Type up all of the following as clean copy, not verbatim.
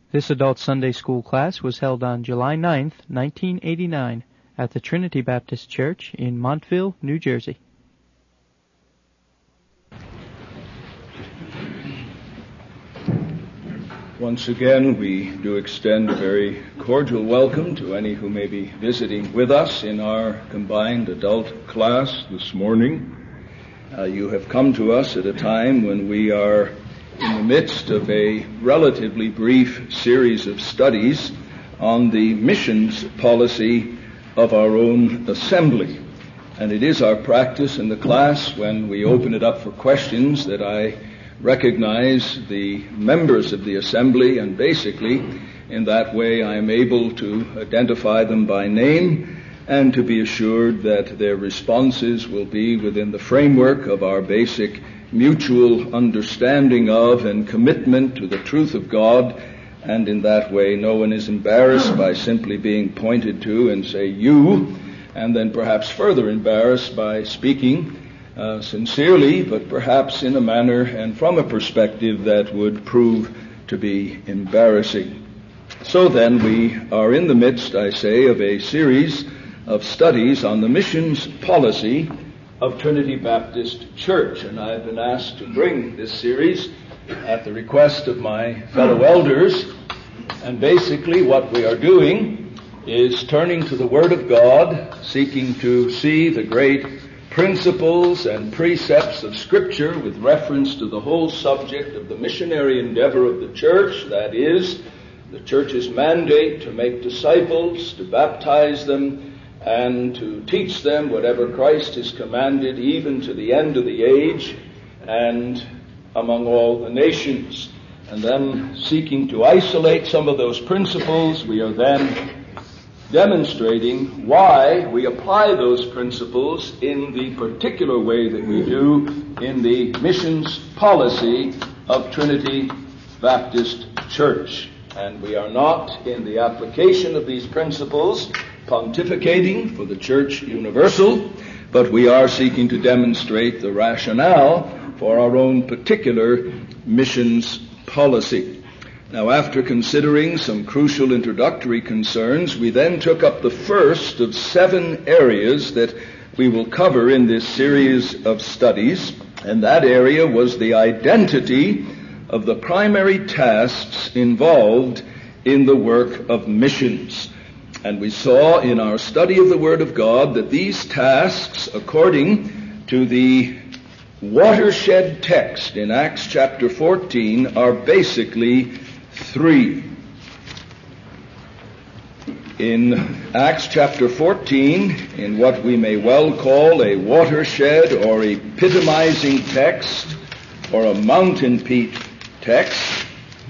This adult Sunday school class was held on July 9th, 1989, at the Trinity Baptist Church in Montville, New Jersey. Once again, we do extend a very cordial welcome to any who may be visiting with us in our combined adult class this morning. You have come to us at a time when we are in the midst of a relatively brief series of studies on the missions policy of our own assembly. And it is our practice in the class, when we open it up for questions, that I recognize the members of the assembly, and basically in that way I am able to identify them by name and to be assured that their responses will be within the framework of our basic mutual understanding of and commitment to the truth of God, and in that way no one is embarrassed by simply being pointed to and say you, and then perhaps further embarrassed by speaking sincerely, but perhaps in a manner and from a perspective that would prove to be embarrassing. So then we are in the midst, I say, of a series of studies on the missions policy of Trinity Baptist Church, and I have been asked to bring this series at the request of my fellow elders, and basically what we are doing is turning to the Word of God, seeking to see the great principles and precepts of Scripture with reference to the whole subject of the missionary endeavor of the church, that is, the church's mandate to make disciples, to baptize them, and to teach them whatever Christ has commanded, even to the end of the age and among all the nations. And then, seeking to isolate some of those principles, we are then demonstrating why we apply those principles in the particular way that we do in the missions policy of Trinity Baptist Church. And we are not, in the application of these principles, pontificating for the Church Universal, but we are seeking to demonstrate the rationale for our own particular missions policy. Now, after considering some crucial introductory concerns, we then took up the first of 7 areas that we will cover in this series of studies, and that area was the identity of the primary tasks involved in the work of missions. And we saw in our study of the Word of God that these tasks, according to the watershed text in Acts chapter 14, are basically 3. In Acts chapter 14, in what we may well call a watershed or epitomizing text or a mountain peak text,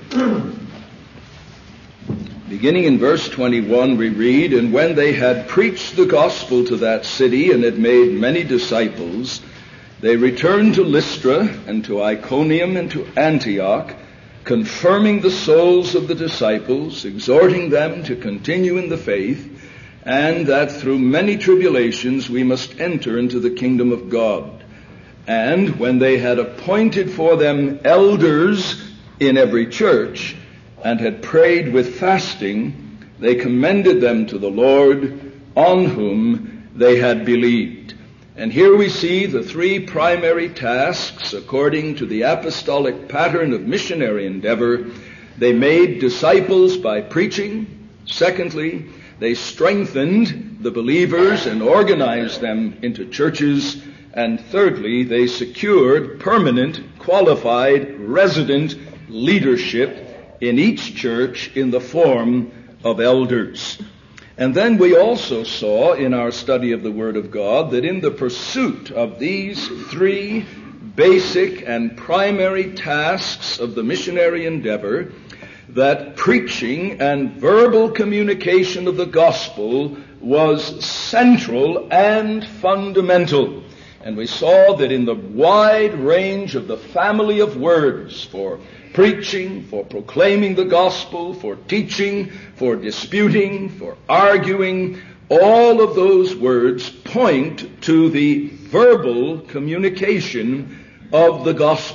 beginning in verse 21, we read, "And when they had preached the gospel to that city and had made many disciples, they returned to Lystra and to Iconium and to Antioch, confirming the souls of the disciples, exhorting them to continue in the faith, and that through many tribulations we must enter into the kingdom of God. And when they had appointed for them elders in every church, and had prayed with fasting, they commended them to the Lord, on whom they had believed." And here we see the 3 primary tasks according to the apostolic pattern of missionary endeavor. They made disciples by preaching. Secondly, they strengthened the believers and organized them into churches. And thirdly, they secured permanent, qualified, resident leadership in each church in the form of elders. And then we also saw in our study of the Word of God that in the pursuit of these 3 basic and primary tasks of the missionary endeavor, that preaching and verbal communication of the gospel was central and fundamental. And we saw that in the wide range of the family of words for preaching, for proclaiming the gospel, for teaching, for disputing, for arguing, all of those words point to the verbal communication of the gospel.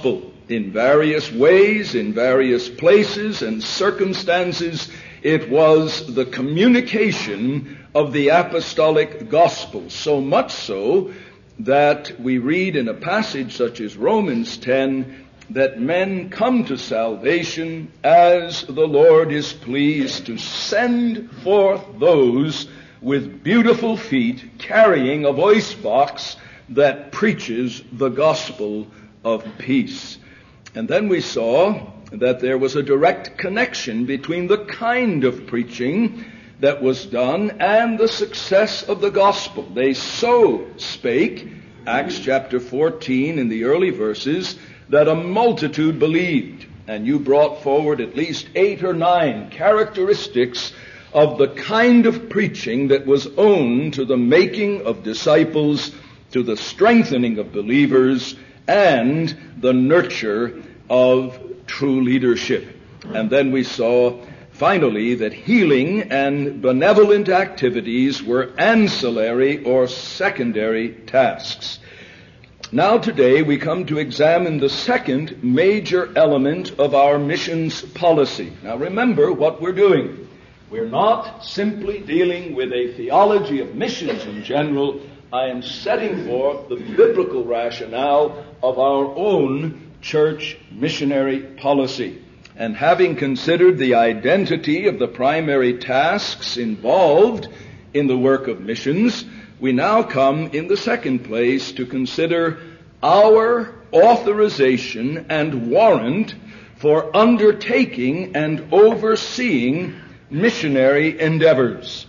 in various ways, in various places and circumstances. It was the communication of the apostolic gospel, so much so that we read in a passage such as Romans 10 that men come to salvation as the Lord is pleased to send forth those with beautiful feet carrying a voice box that preaches the gospel of peace. And then we saw that there was a direct connection between the kind of preaching that was done and the success of the gospel. They so spake, Acts chapter 14 in the early verses, that a multitude believed. And you brought forward at least 8 or 9 characteristics of the kind of preaching that was owed to the making of disciples, to the strengthening of believers, and the nurture of true leadership. And then we saw finally that healing and benevolent activities were ancillary or secondary tasks. Now today we come to examine the second major element of our missions policy. Now remember what we're doing. We're not simply dealing with a theology of missions in general. I am setting forth the biblical rationale of our own church missionary policy. And having considered the identity of the primary tasks involved in the work of missions, we now come in the second place to consider our authorization and warrant for undertaking and overseeing missionary endeavors.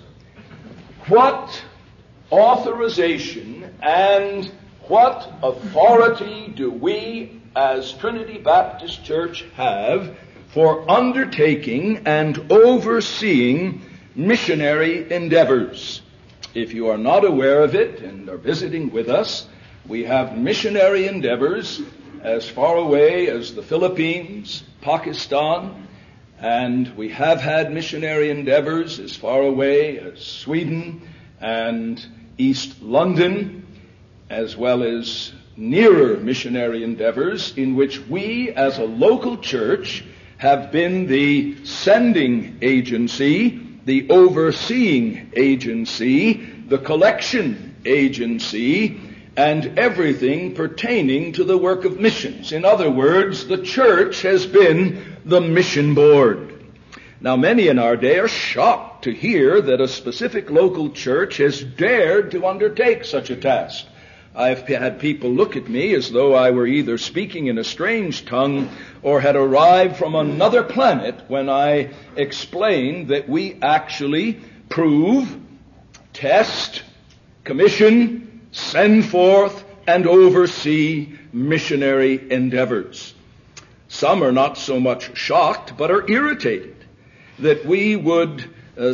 What authorization and what authority do we as Trinity Baptist Church have for undertaking and overseeing missionary endeavors? If you are not aware of it and are visiting with us, we have missionary endeavors as far away as the Philippines, Pakistan, and we have had missionary endeavors as far away as Sweden and East London, as well as nearer missionary endeavors in which we as a local church have been the sending agency, the overseeing agency, the collection agency, and everything pertaining to the work of missions. In other words, the church has been the mission board. Now, many in our day are shocked to hear that a specific local church has dared to undertake such a task. I've had people look at me as though I were either speaking in a strange tongue or had arrived from another planet when I explained that we actually prove, test, commission, send forth, and oversee missionary endeavors. Some are not so much shocked, but are irritated that we would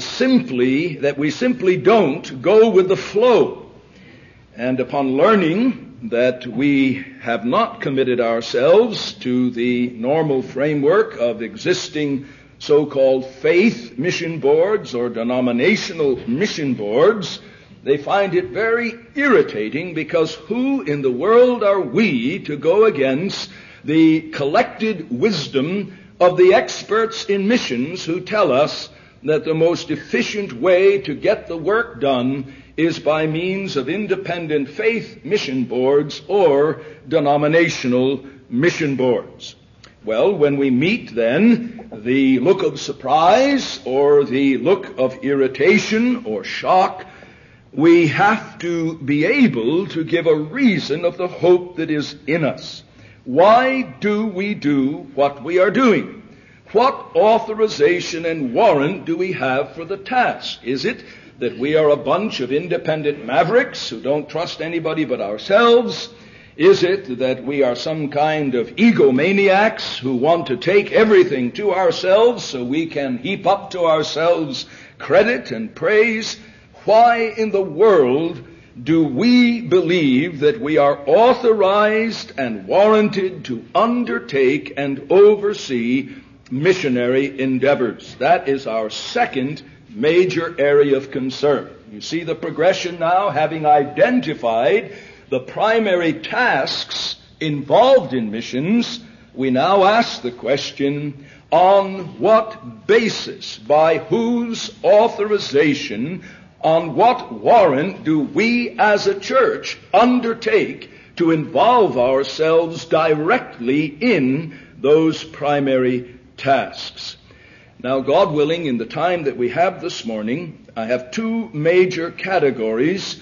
simply don't go with the flow. And upon learning that we have not committed ourselves to the normal framework of existing so-called faith mission boards or denominational mission boards, they find it very irritating, because who in the world are we to go against the collected wisdom of the experts in missions who tell us that the most efficient way to get the work done is by means of independent faith mission boards or denominational mission boards? Well, when we meet then, the look of surprise or the look of irritation or shock, we have to be able to give a reason of the hope that is in us. Why do we do what we are doing? What authorization and warrant do we have for the task? Is it that we are a bunch of independent mavericks who don't trust anybody but ourselves? Is it that we are some kind of egomaniacs who want to take everything to ourselves so we can heap up to ourselves credit and praise? Why in the world do we believe that we are authorized and warranted to undertake and oversee missionary endeavors? That is our second major area of concern. You see the progression now, having identified the primary tasks involved in missions. we now ask the question, on what basis, by whose authorization, on what warrant do we as a church undertake to involve ourselves directly in those primary tasks? Now, God willing, in the time that we have this morning, I have two major categories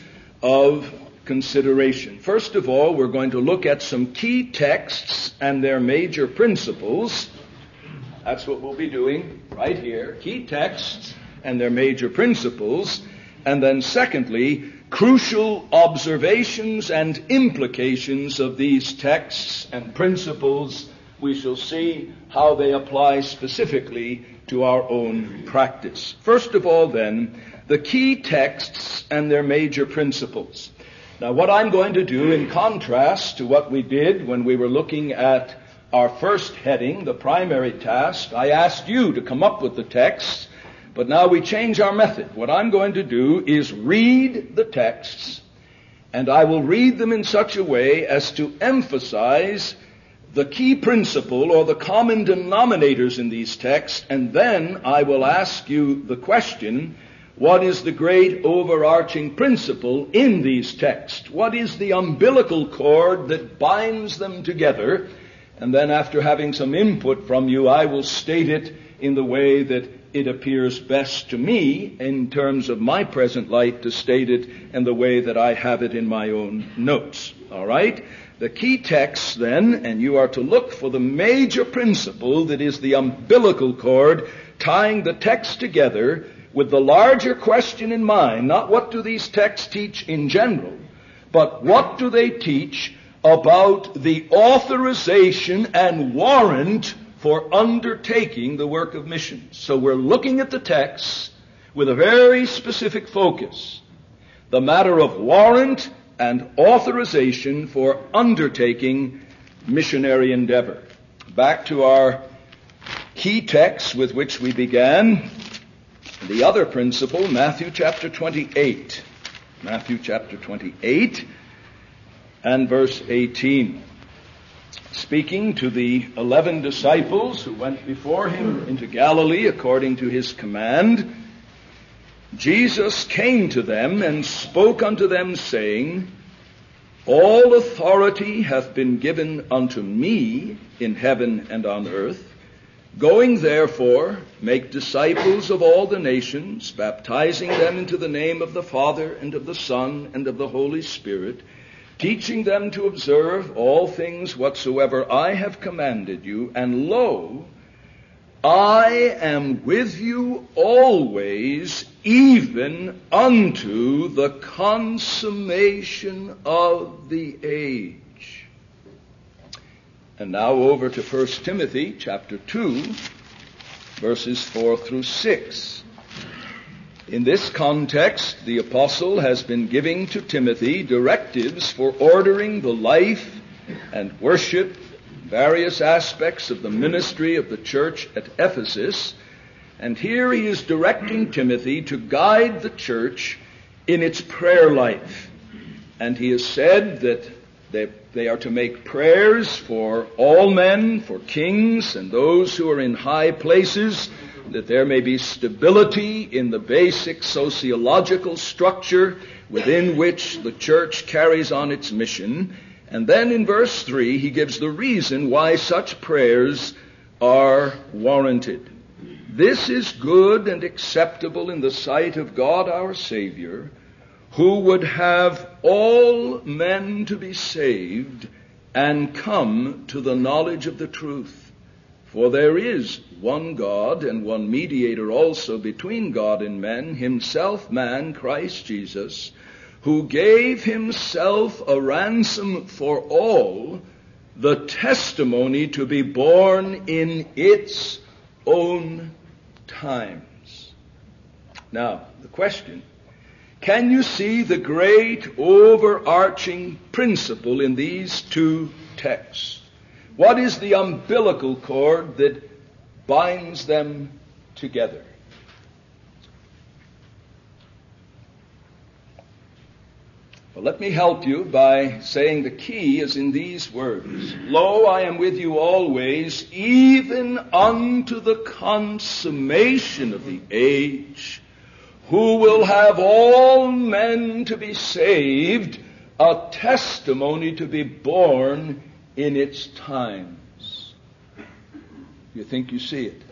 of consideration. First of all, we're going to look at some key texts and their major principles. That's what we'll be doing right here. Key texts and their major principles. And then secondly, crucial observations and implications of these texts and principles. We shall see how they apply specifically to our own practice. First of all, then, the key texts and their major principles. Now, what I'm going to do, in contrast to what we did when we were looking at our first heading, the primary task, I asked you to come up with the texts, but now we change our method. What I'm going to do is read the texts, and I will read them in such a way as to emphasize the key principle or the common denominators in these texts, and then I will ask you the question, what is the great overarching principle in these texts? What is the umbilical cord that binds them together? And then after having some input from you, I will state it in the way that it appears best to me in terms of my present light to state it and the way that I have it in my own notes. All right? The key texts then, and you are to look for the major principle that is the umbilical cord tying the text together with the larger question in mind, not what do these texts teach in general, but what do they teach about the authorization and warrant for undertaking the work of missions. So we're looking at the texts with a very specific focus, the matter of warrant and authorization for undertaking missionary endeavor. Back to our key text with which we began, the other principle, Matthew chapter 28. Matthew chapter 28 and verse 18. Speaking to the 11 disciples who went before him into Galilee according to his command, Jesus came to them and spoke unto them, saying, All authority hath been given unto me in heaven and on earth. Going therefore, make disciples of all the nations, baptizing them into the name of the Father and of the Son and of the Holy Spirit, teaching them to observe all things whatsoever I have commanded you. And lo, I am with you always, even unto the consummation of the age. And now over to 1 Timothy chapter 2, verses 4 through 6. In this context, the apostle has been giving to Timothy directives for ordering the life and worship, various aspects of the ministry of the church at Ephesus. And here he is directing Timothy to guide the church in its prayer life. And he has said that they are to make prayers for all men, for kings and those who are in high places, that there may be stability in the basic sociological structure within which the church carries on its mission. And then in verse 3, he gives the reason why such prayers are warranted. This is good and acceptable in the sight of God our Savior, who would have all men to be saved and come to the knowledge of the truth. For there is one God and one mediator also between God and men, himself man, Christ Jesus, who gave himself a ransom for all, the testimony to be borne in its own times. Now, the question, can you see the great overarching principle in these two texts? What is the umbilical cord that binds them together? Well, let me help you by saying the key is in these words. Lo, I am with you always, even unto the consummation of the age. Who will have all men to be saved, a testimony to be borne in its times. You think you see it?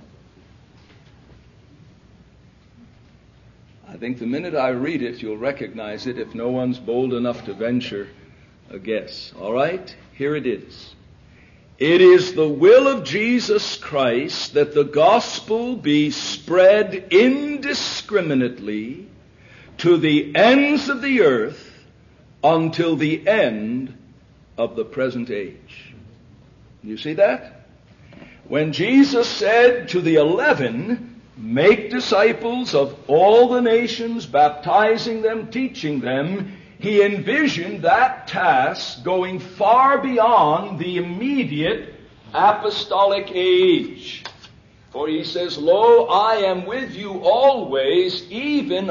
I think the minute I read it, you'll recognize it if no one's bold enough to venture a guess. All right? Here it is. It is the will of Jesus Christ that the gospel be spread indiscriminately to the ends of the earth until the end of the present age. You see that? When Jesus said to the 11, make disciples of all the nations, baptizing them, teaching them, he envisioned that task going far beyond the immediate apostolic age. For he says, Lo, I am with you always, even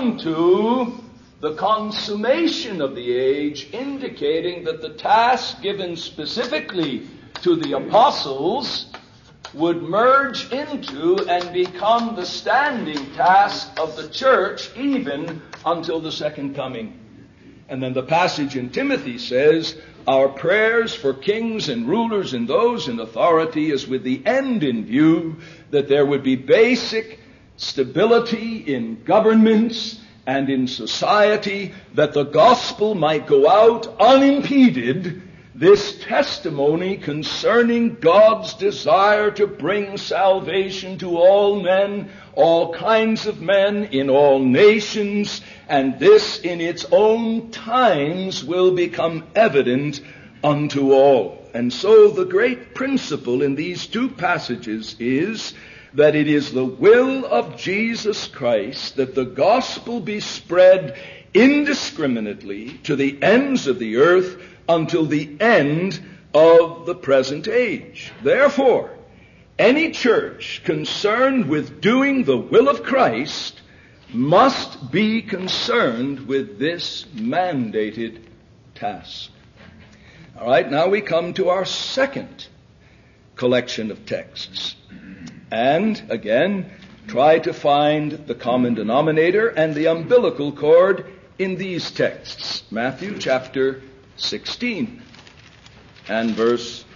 unto the consummation of the age, indicating that the task given specifically to the apostles would merge into and become the standing task of the church even until the second coming. And then the passage in Timothy says, our prayers for kings and rulers and those in authority is with the end in view that there would be basic stability in governments and in society, that the gospel might go out unimpeded, this testimony concerning God's desire to bring salvation to all men, all kinds of men, in all nations, and this in its own times will become evident unto all. And so the great principle in these two passages is that it is the will of Jesus Christ that the gospel be spread indiscriminately to the ends of the earth until the end of the present age. Therefore, any church concerned with doing the will of Christ must be concerned with this mandated task. All right, now we come to our second collection of texts. And, again, try to find the common denominator and the umbilical cord in these texts. Matthew chapter 16 and verse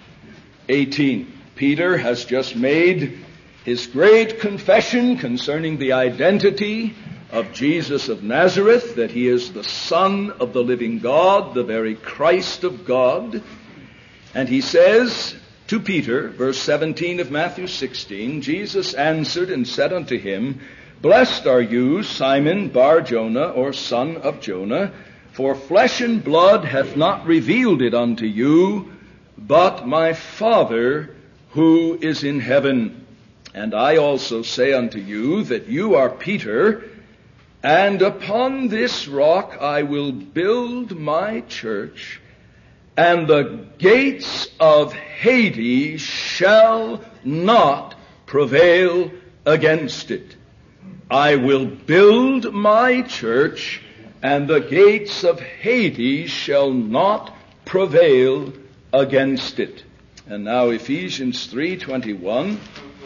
18. Peter has just made his great confession concerning the identity of Jesus of Nazareth, that he is the Son of the living God, the very Christ of God. And he says to Peter, verse 17 of Matthew 16, Jesus answered and said unto him, Blessed are you, Simon Bar-Jonah, or son of Jonah, for flesh and blood hath not revealed it unto you, but my Father who is in heaven. And I also say unto you that you are Peter, and upon this rock I will build my church, and the gates of Hades shall not prevail against it. I will build my church, and the gates of Hades shall not prevail against it. And now Ephesians 3:21,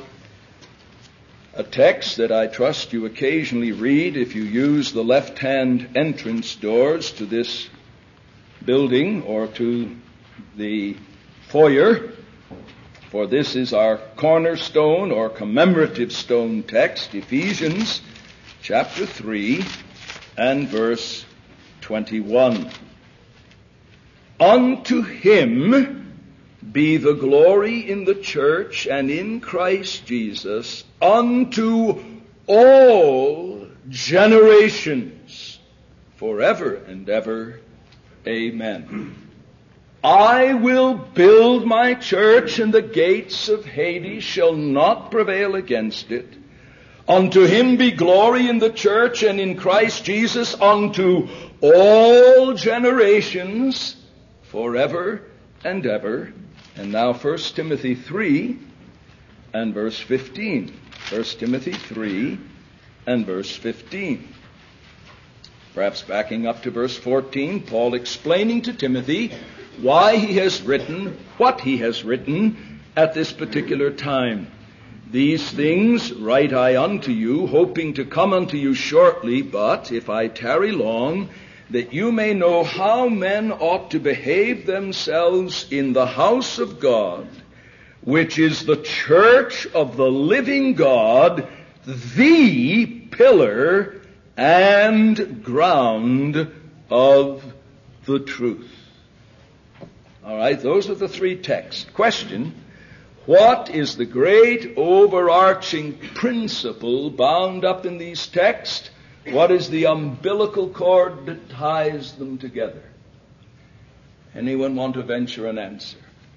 a text that I trust you occasionally read if you use the left-hand entrance doors to this building or to the foyer, for this is our cornerstone or commemorative stone text, Ephesians chapter 3 and verse 21. Unto him be the glory in the church and in Christ Jesus unto all generations, forever and ever. Amen. I will build my church, and the gates of Hades shall not prevail against it. Unto him be glory in the church and in Christ Jesus unto all generations, forever and ever. And now 1 Timothy 3 and verse 15. 1 Timothy 3 and verse 15. Perhaps backing up to verse 14, Paul explaining to Timothy why he has written what he has written at this particular time. These things write I unto you, hoping to come unto you shortly, but if I tarry long, that you may know how men ought to behave themselves in the house of God, which is the church of the living God, the pillar and ground of the truth. All right, those are the three texts. Question: what is the great overarching principle bound up in these texts? What is the umbilical cord that ties them together? Anyone want to venture an answer?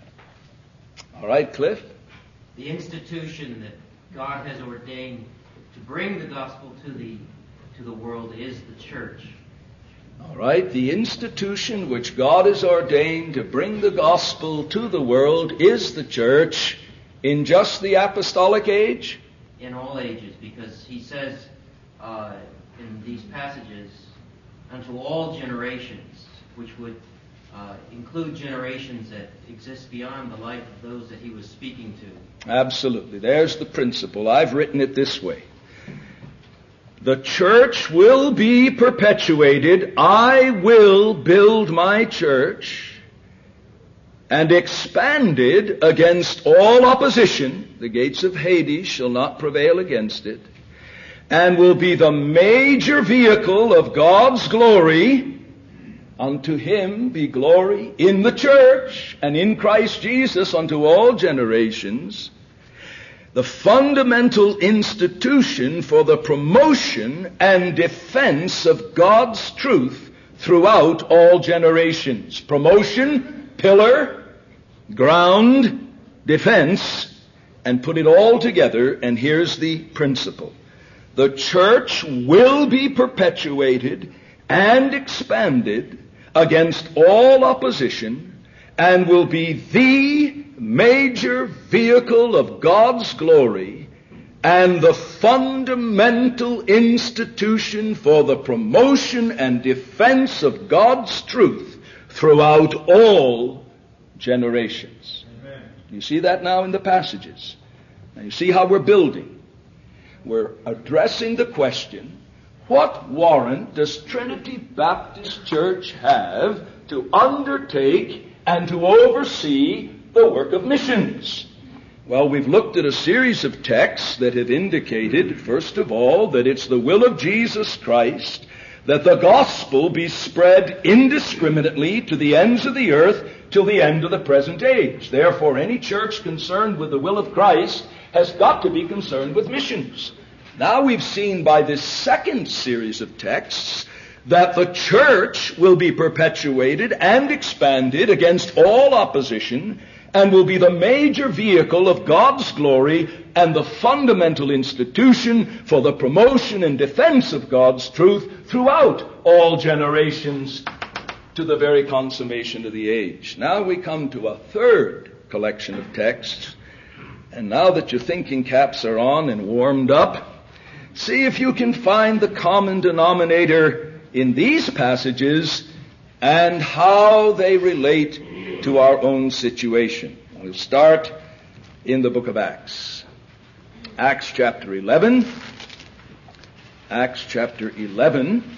All right, Cliff? The institution that God has ordained to bring the gospel to the world is the church. All right, the institution which God has ordained to bring the gospel to the world is the church in just the apostolic age? In all ages, because he says in these passages, unto all generations, which would include generations that exist beyond the life of those that he was speaking to. Absolutely. There's the principle. I've written it this way. The church will be perpetuated. I will build my church and expanded against all opposition. The gates of Hades shall not prevail against it. And will be the major vehicle of God's glory. Unto him be glory in the church and in Christ Jesus unto all generations. The fundamental institution for the promotion and defense of God's truth throughout all generations. Promotion, pillar, ground, defense, and put it all together, and here's the principle. The church will be perpetuated and expanded against all opposition and will be the major vehicle of God's glory and the fundamental institution for the promotion and defense of God's truth throughout all generations. Amen. You see that now in the passages. Now you see how we're building. We're addressing the question, what warrant does Trinity Baptist Church have to undertake and to oversee the work of missions? Well, we've looked at a series of texts that have indicated, first of all, that it's the will of Jesus Christ that the gospel be spread indiscriminately to the ends of the earth till the end of the present age. Therefore, any church concerned with the will of Christ has got to be concerned with missions. Now we've seen by this second series of texts that the church will be perpetuated and expanded against all opposition and will be the major vehicle of God's glory and the fundamental institution for the promotion and defense of God's truth throughout all generations to the very consummation of the age. Now we come to a third collection of texts, and now that your thinking caps are on and warmed up, see if you can find the common denominator in these passages and how they relate to our own situation. We'll start in the book of Acts. Acts chapter 11. Acts chapter 11,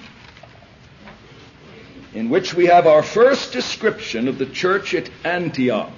in which we have our first description of the church at Antioch.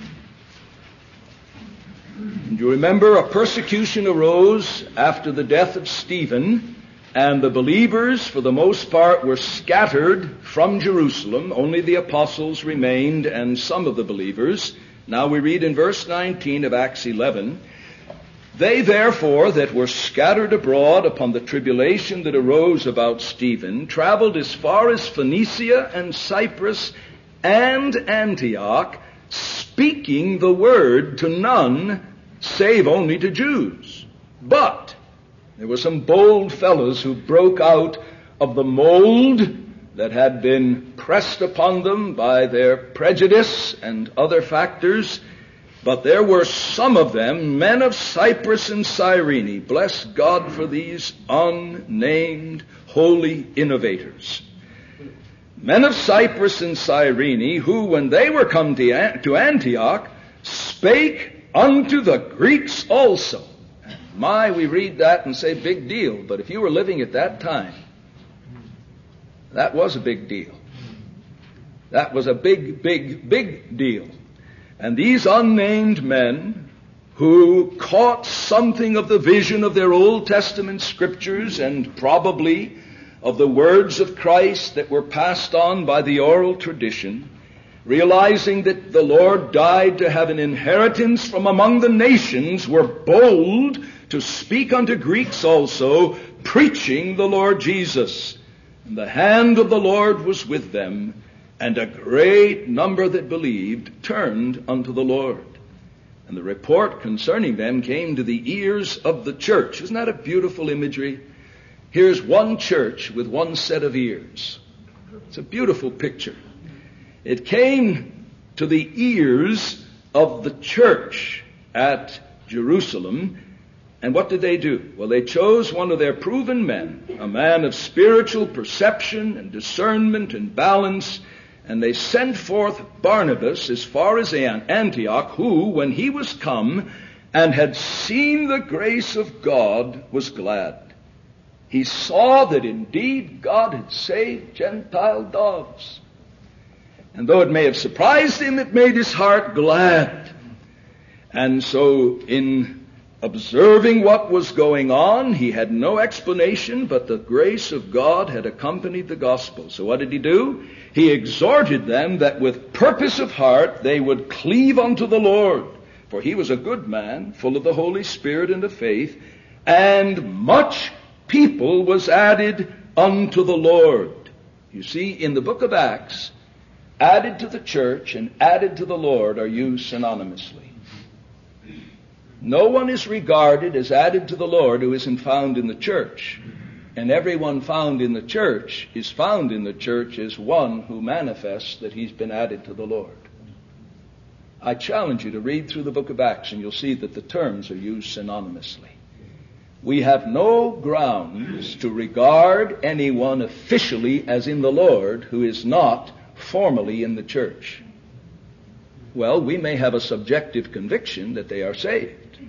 And you remember a persecution arose after the death of Stephen, and the believers, for the most part, were scattered from Jerusalem. Only the apostles remained and some of the believers. Now we read in verse 19 of Acts 11, They therefore that were scattered abroad upon the tribulation that arose about Stephen traveled as far as Phoenicia and Cyprus and Antioch, speaking the word to none save only to Jews. But there were some bold fellows who broke out of the mold that had been pressed upon them by their prejudice and other factors, But there were some of them, men of Cyprus and Cyrene. Bless God for these unnamed holy innovators. Men of Cyprus and Cyrene, who, when they were come to Antioch, spake unto the Greeks also. We read that and say, big deal. But if you were living at that time, that was a big deal. That was a big, big, big deal. And these unnamed men, who caught something of the vision of their Old Testament scriptures and probably of the words of Christ that were passed on by the oral tradition, realizing that the Lord died to have an inheritance from among the nations, were bold to speak unto Greeks also, preaching the Lord Jesus. And the hand of the Lord was with them, and a great number that believed turned unto the Lord. And the report concerning them came to the ears of the church. Isn't that a beautiful imagery? Here's one church with one set of ears. It's a beautiful picture. It came to the ears of the church at Jerusalem. And what did they do? Well, they chose one of their proven men, a man of spiritual perception and discernment and balance, and they sent forth Barnabas as far as Antioch, who, when he was come and had seen the grace of God, was glad. He saw that indeed God had saved Gentile dogs. And though it may have surprised him, it made his heart glad. And so in observing what was going on, he had no explanation, but the grace of God had accompanied the gospel. So what did he do? He exhorted them that with purpose of heart they would cleave unto the Lord. For he was a good man, full of the Holy Spirit and of faith, and much people was added unto the Lord. You see, in the book of Acts, added to the church and added to the Lord are used synonymously. No one is regarded as added to the Lord who isn't found in the church. And everyone found in the church is found in the church as one who manifests that he's been added to the Lord. I challenge you to read through the book of Acts and you'll see that the terms are used synonymously. We have no grounds to regard anyone officially as in the Lord who is not formally in the church. Well, we may have a subjective conviction that they are saved,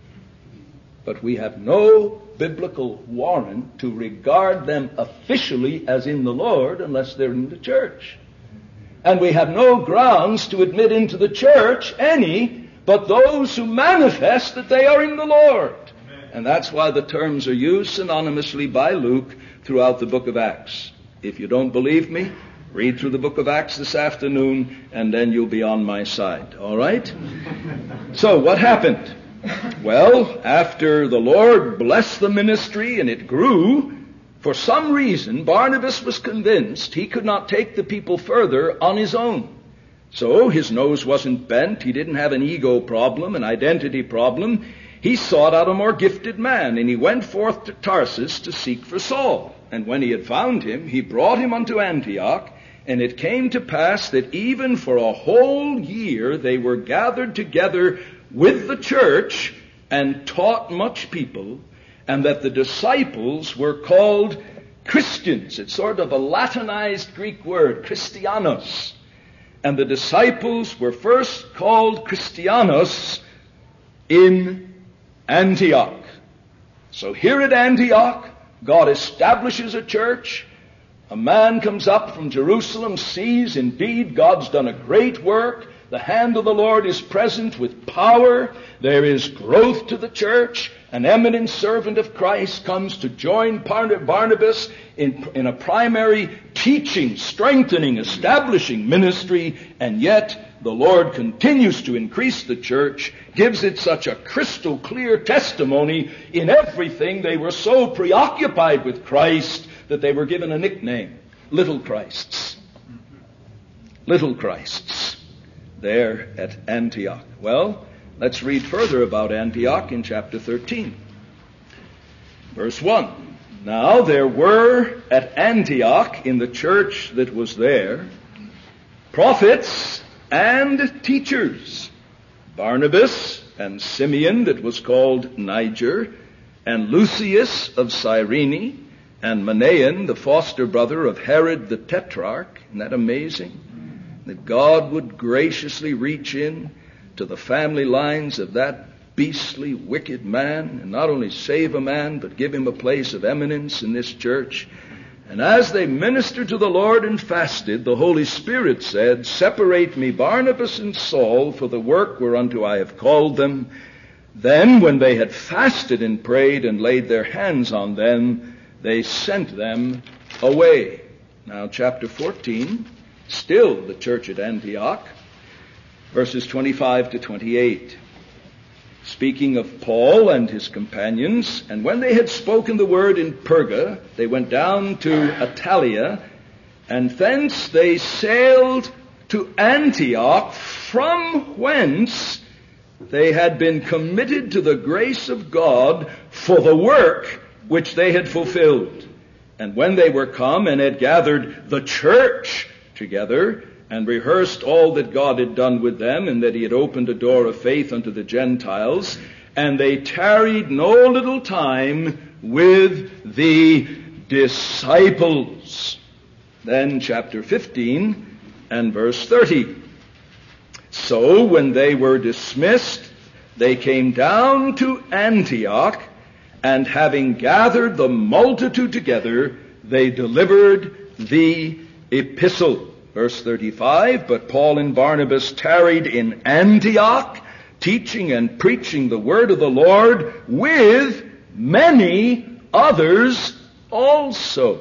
but we have no biblical warrant to regard them officially as in the Lord unless they're in the church. And we have no grounds to admit into the church any but those who manifest that they are in the Lord. And that's why the terms are used synonymously by Luke throughout the book of Acts. If you don't believe me, read through the book of Acts this afternoon, and then you'll be on my side. All right? So what happened? Well, after the Lord blessed the ministry and it grew, for some reason Barnabas was convinced he could not take the people further on his own. So his nose wasn't bent. He didn't have an ego problem, an identity problem. He sought out a more gifted man, and he went forth to Tarsus to seek for Saul. And when he had found him, he brought him unto Antioch. And it came to pass that even for a whole year they were gathered together with the church and taught much people, and that the disciples were called Christians. It's sort of a Latinized Greek word, Christianos. And the disciples were first called Christianos in Antioch. So here at Antioch, God establishes a church. A man comes up from Jerusalem, sees indeed God's done a great work. The hand of the Lord is present with power. There is growth to the church. An eminent servant of Christ comes to join Barnabas in a primary teaching, strengthening, establishing ministry, and yet the Lord continues to increase the church, gives it such a crystal clear testimony in everything. They were so preoccupied with Christ that they were given a nickname, Little Christs. Little Christs, there at Antioch. Well, let's read further about Antioch in chapter 13. Verse 1. Now there were at Antioch, in the church that was there, prophets and teachers, Barnabas, and Simeon that was called Niger, and Lucius of Cyrene, and Manaen, the foster brother of Herod the Tetrarch. Isn't that amazing? That God would graciously reach in to the family lines of that beastly, wicked man, and not only save a man, but give him a place of eminence in this church. And as they ministered to the Lord and fasted, the Holy Spirit said, "Separate me Barnabas and Saul for the work whereunto I have called them." Then, when they had fasted and prayed and laid their hands on them, they sent them away. Now, chapter 14, still the church at Antioch, verses 25 to 28. Speaking of Paul and his companions, and when they had spoken the word in Perga, they went down to Attalia, and thence they sailed to Antioch, from whence they had been committed to the grace of God for the work which they had fulfilled. And when they were come and had gathered the church together, and rehearsed all that God had done with them, and that he had opened a door of faith unto the Gentiles, and they tarried no little time with the disciples. Then chapter 15 and verse 30. So when they were dismissed, they came down to Antioch, and having gathered the multitude together, they delivered the epistle. Verse 35, but Paul and Barnabas tarried in Antioch, teaching and preaching the word of the Lord with many others also.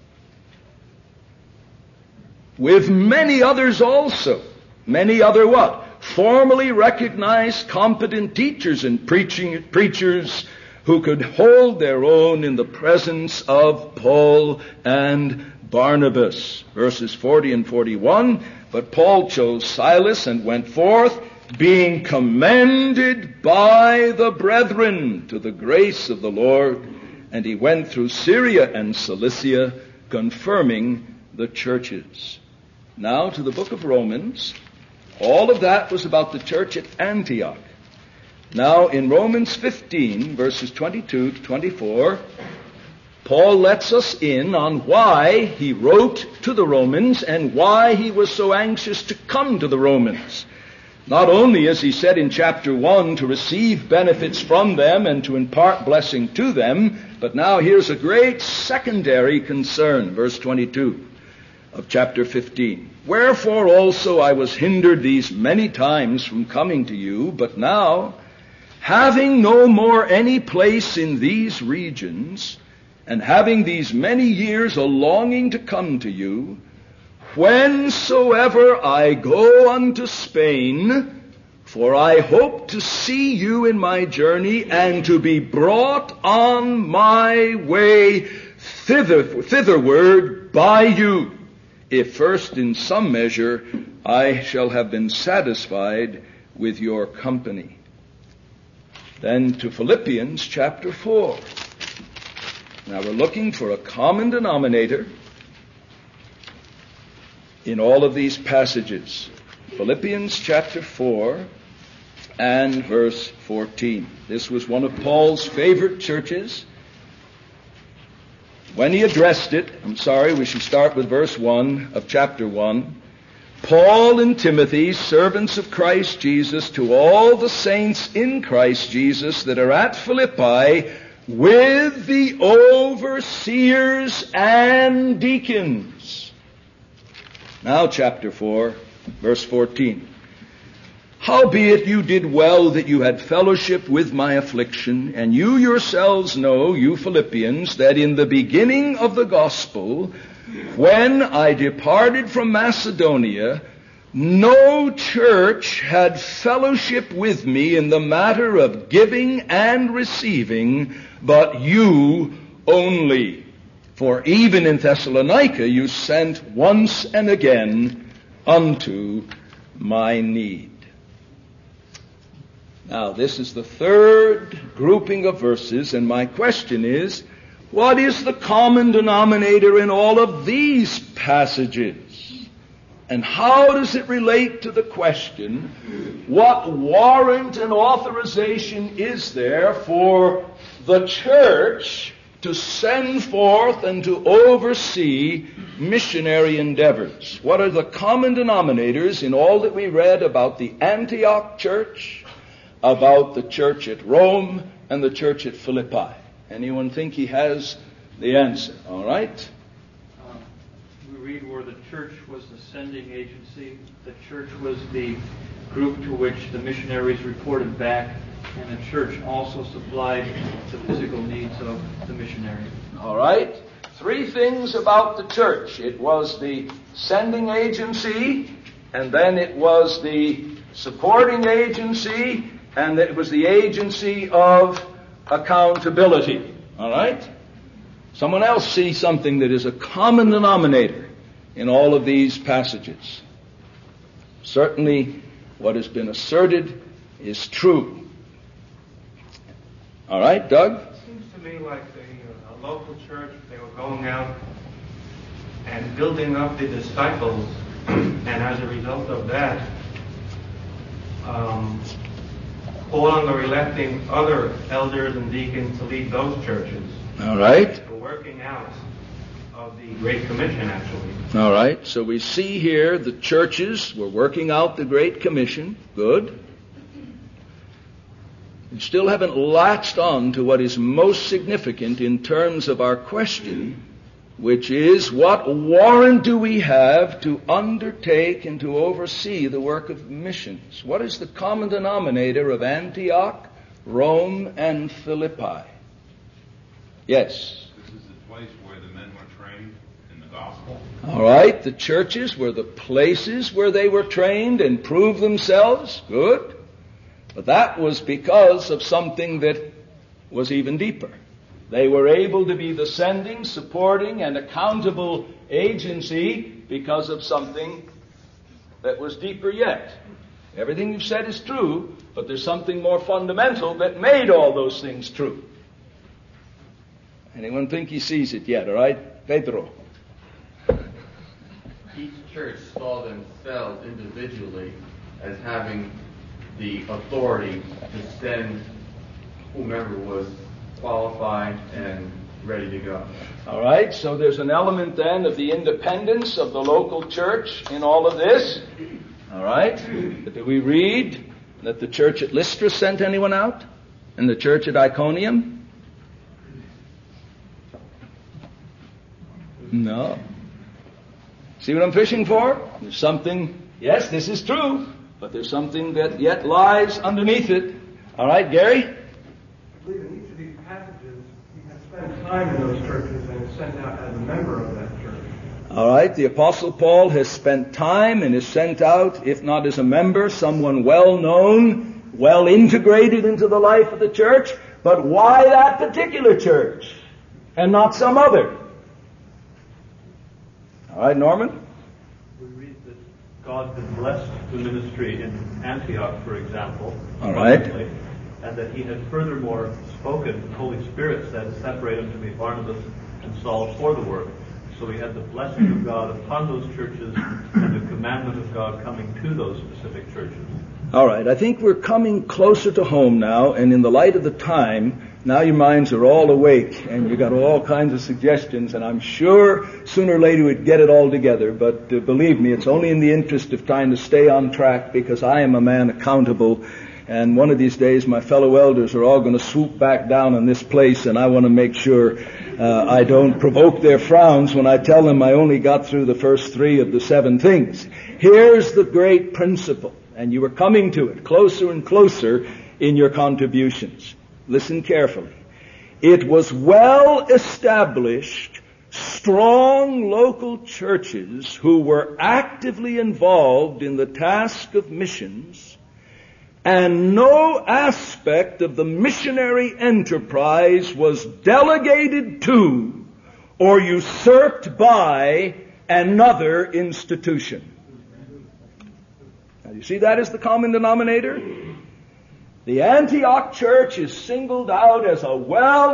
With many others also. Many other what? Formally recognized, competent teachers and preachers who could hold their own in the presence of Paul and Barnabas. Verses 40 and 41, but Paul chose Silas and went forth, being commended by the brethren to the grace of the Lord. And he went through Syria and Cilicia, confirming the churches. Now to the book of Romans. All of that was about the church at Antioch. Now in Romans 15, verses 22 to 24, Paul lets us in on why he wrote to the Romans and why he was so anxious to come to the Romans. Not only, as he said in chapter 1, to receive benefits from them and to impart blessing to them, but now here's a great secondary concern, verse 22 of chapter 15. Wherefore also I was hindered these many times from coming to you, but now, having no more any place in these regions, and having these many years a longing to come to you, whensoever I go unto Spain, for I hope to see you in my journey, and to be brought on my way thitherward by you, if first in some measure I shall have been satisfied with your company. Then to Philippians chapter 4. Now we're looking for a common denominator in all of these passages. Philippians chapter 4 and verse 14. This was one of Paul's favorite churches. When he addressed it, we should start with verse 1 of chapter 1. Paul and Timothy, servants of Christ Jesus, to all the saints in Christ Jesus that are at Philippi, with the overseers and deacons. Now chapter 4, verse 14. Howbeit you did well that you had fellowship with my affliction, and you yourselves know, you Philippians, that in the beginning of the gospel, when I departed from Macedonia, no church had fellowship with me in the matter of giving and receiving, but you only. For even in Thessalonica you sent once and again unto my need. Now this is the third grouping of verses, and my question is, what is the common denominator in all of these passages? And how does it relate to the question, what warrant and authorization is there for the church to send forth and to oversee missionary endeavors? What are the common denominators in all that we read about the Antioch church, about the church at Rome, and the church at Philippi? Anyone think he has the answer? All right. We read where the church was the sending agency. The church was the group to which the missionaries reported back, and the church also supplied the physical needs of the missionary. All right. Three things about the church. It was the sending agency, and then it was the supporting agency, and it was the agency of accountability. All right? Someone else see something that is a common denominator in all of these passages. Certainly, what has been asserted is true. All right, Doug? It seems to me like the local church, they were going out and building up the disciples, and as a result of that, no longer electing other elders and deacons to lead those churches. All right. The working out of the Great Commission, actually. All right. So we see here the churches were working out the Great Commission. Good. We still haven't latched on to what is most significant in terms of our question, which is, what warrant do we have to undertake and to oversee the work of missions? What is the common denominator of Antioch, Rome, and Philippi? Yes? This is the place where the men were trained in the gospel. All right. The churches were the places where they were trained and proved themselves. Good. But that was because of something that was even deeper. They were able to be the sending, supporting, and accountable agency because of something that was deeper yet. Everything you've said is true, but there's something more fundamental that made all those things true. Anyone think he sees it yet? All right? Pedro. Each church saw themselves individually as having the authority to send whomever was qualified and ready to go. All right, so there's an element then of the independence of the local church in all of this. All right, did we read that the church at Lystra sent anyone out? And the church at Iconium? No. See what I'm fishing for? There's something, yes, this is true, but there's something that yet lies underneath it. All right, Gary? I believe in each of these passages, he has spent time in those churches and is sent out as a member of that church. All right, the Apostle Paul has spent time and is sent out, if not as a member, someone well known, well integrated into the life of the church. But why that particular church and not some other? All right, Norman? We read that God had blessed the ministry in Antioch, for example. All right. And that he had furthermore spoken, the Holy Spirit said, separate unto me Barnabas and Saul for the work. So we had the blessing of God upon those churches and the commandment of God coming to those specific churches. All right, I think we're coming closer to home now, and in the light of the time, now your minds are all awake, and you got all kinds of suggestions, and I'm sure sooner or later we'd get it all together, but believe me, it's only in the interest of trying to stay on track, because I am a man accountable, and one of these days my fellow elders are all going to swoop back down on this place, and I want to make sure I don't provoke their frowns when I tell them I only got through the first 3 of the 7 things. Here's the great principle, and you are coming to it closer and closer in your contributions. Listen carefully. It was well established, strong local churches who were actively involved in the task of missions, and no aspect of the missionary enterprise was delegated to or usurped by another institution. Now, you see that as the common denominator? The Antioch church is singled out as a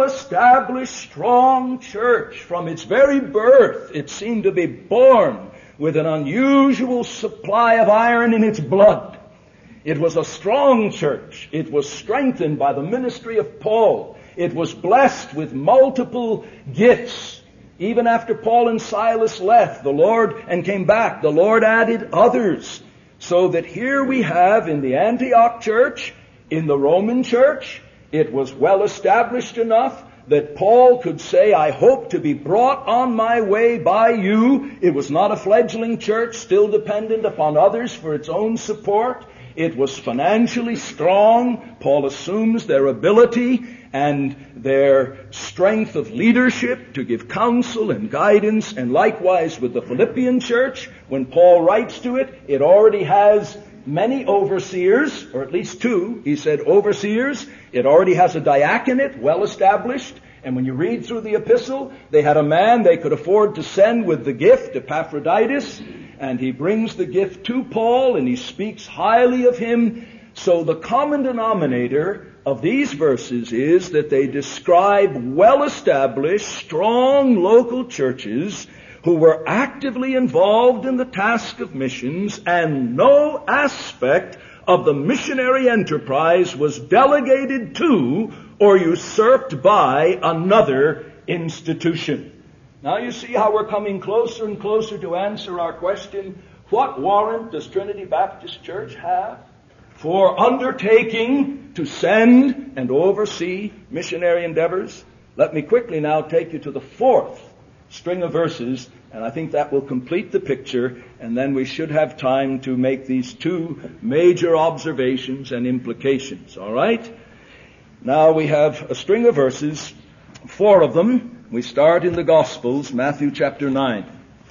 well-established, strong church. From its very birth, it seemed to be born with an unusual supply of iron in its blood. It was a strong church. It was strengthened by the ministry of Paul. It was blessed with multiple gifts. Even after Paul and Silas left and came back, the Lord added others. So that here we have in the Antioch church, in the Roman church, it was well established enough that Paul could say, I hope to be brought on my way by you. It was not a fledgling church, still dependent upon others for its own support. It was financially strong. Paul assumes their ability and their strength of leadership to give counsel and guidance. And likewise with the Philippian church, when Paul writes to it, it already has many overseers, or at least two. He said overseers. It already has a diaconate, well established. And when you read through the epistle, they had a man they could afford to send with the gift, Epaphroditus, and he brings the gift to Paul and he speaks highly of him. So the common denominator of these verses is that they describe well-established, strong local churches who were actively involved in the task of missions, and no aspect of the missionary enterprise was delegated to or usurped by another institution. Now you see how we're coming closer and closer to answer our question, what warrant does Trinity Baptist Church have for undertaking to send and oversee missionary endeavors? Let me quickly now take you to the fourth string of verses, and I think that will complete the picture, and then we should have time to make these two major observations and implications. All right? Now we have a string of verses, 4 of them. We start in the Gospels, Matthew chapter 9.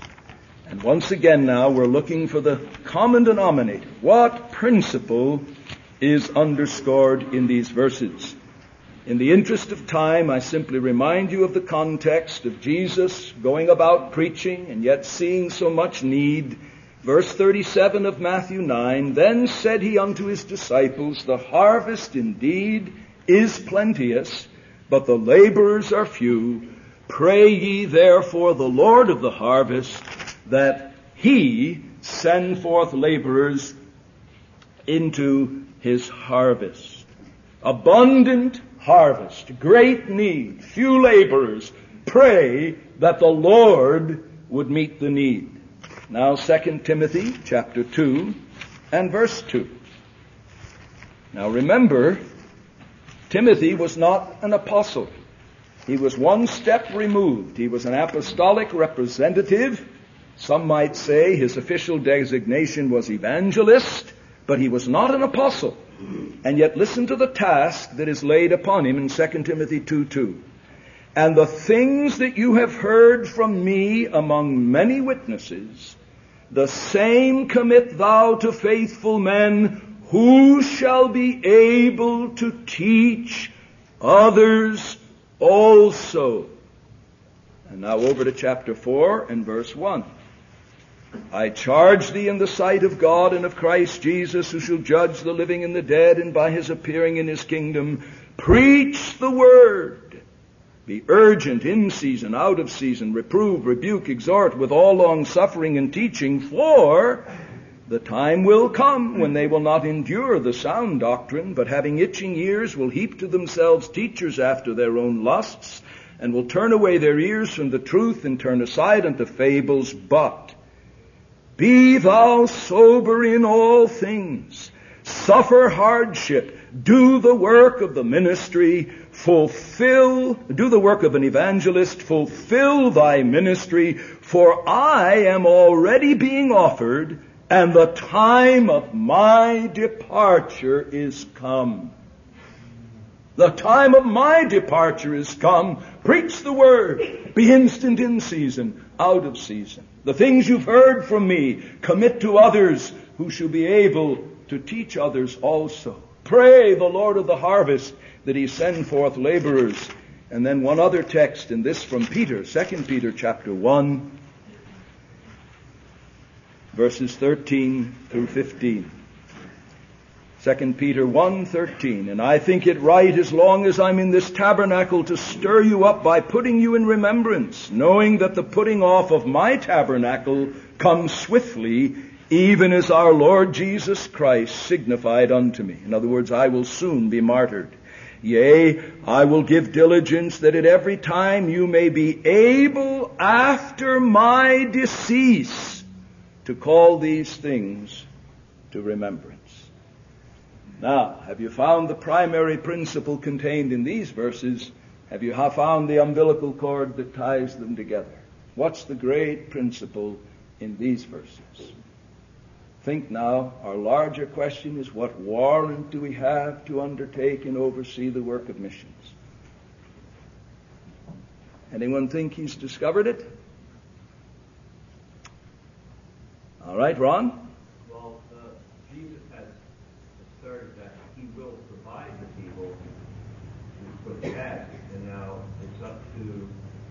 And once again now we're looking for the common denominator. What principle is underscored in these verses? In the interest of time, I simply remind you of the context of Jesus going about preaching and yet seeing so much need. Verse 37 of Matthew 9, Then said he unto his disciples, The harvest indeed is plenteous, but the laborers are few. Pray ye therefore the Lord of the harvest, that he send forth laborers into his harvest. Abundant harvest, great need, few laborers. Pray that the Lord would meet the need. Now 2 Timothy chapter 2 and verse 2. Now remember, Timothy was not an apostle. He was one step removed. He was an apostolic representative. Some might say his official designation was evangelist, but he was not an apostle. And yet listen to the task that is laid upon him in 2 Timothy 2:2. And the things that you have heard from me among many witnesses, the same commit thou to faithful men, who shall be able to teach others also. And now over to chapter 4 and verse 1. I charge thee in the sight of God and of Christ Jesus, who shall judge the living and the dead, and by his appearing in his kingdom, preach the word. Be urgent, in season, out of season, reprove, rebuke, exhort with all long suffering and teaching, for the time will come when they will not endure the sound doctrine, but having itching ears will heap to themselves teachers after their own lusts, and will turn away their ears from the truth and turn aside unto fables. But be thou sober in all things, suffer hardship, do the work of the ministry, do the work of an evangelist, fulfill thy ministry, for I am already being offered, and the time of my departure is come. The time of my departure is come. Preach the word. Be instant in season, out of season. The things you've heard from me, commit to others who shall be able to teach others also. Pray the Lord of the harvest that he send forth laborers. And then one other text, and this from Peter, 2 Peter chapter 1, verses 13 through 15. 2 Peter 1:13, and I think it right, as long as I'm in this tabernacle, to stir you up by putting you in remembrance, knowing that the putting off of my tabernacle come swiftly, even as our Lord Jesus Christ signified unto me. In other words, I will soon be martyred. Yea, I will give diligence that at every time you may be able after my decease to call these things to remembrance. Now, have you found the primary principle contained in these verses? Have you found the umbilical cord that ties them together? What's the great principle in these verses? Think now, our larger question is, what warrant do we have to undertake and oversee the work of missions? Anyone think he's discovered it? All right, Ron? Well, Jesus has asserted that he will provide the people for the task, and now it's up to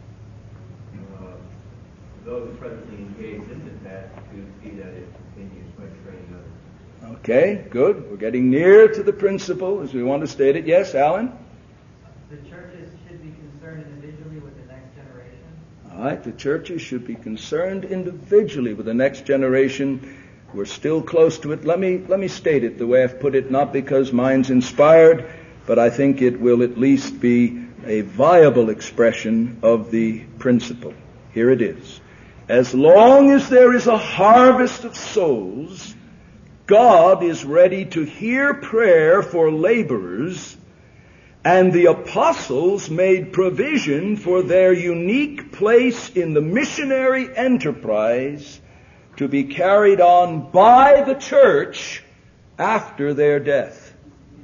those presently engaged in the task to see that it continues by training others. Okay, good. We're getting near to the principle as we want to state it. Yes, Alan? The churches should be concerned individually with the next generation. All right, the churches should be concerned individually with the next generation. We're still close to it. Let me state it the way I've put it, not because mine's inspired, but I think it will at least be a viable expression of the principle. Here it is. As long as there is a harvest of souls, God is ready to hear prayer for laborers, and the apostles made provision for their unique place in the missionary enterprise to be carried on by the church after their death.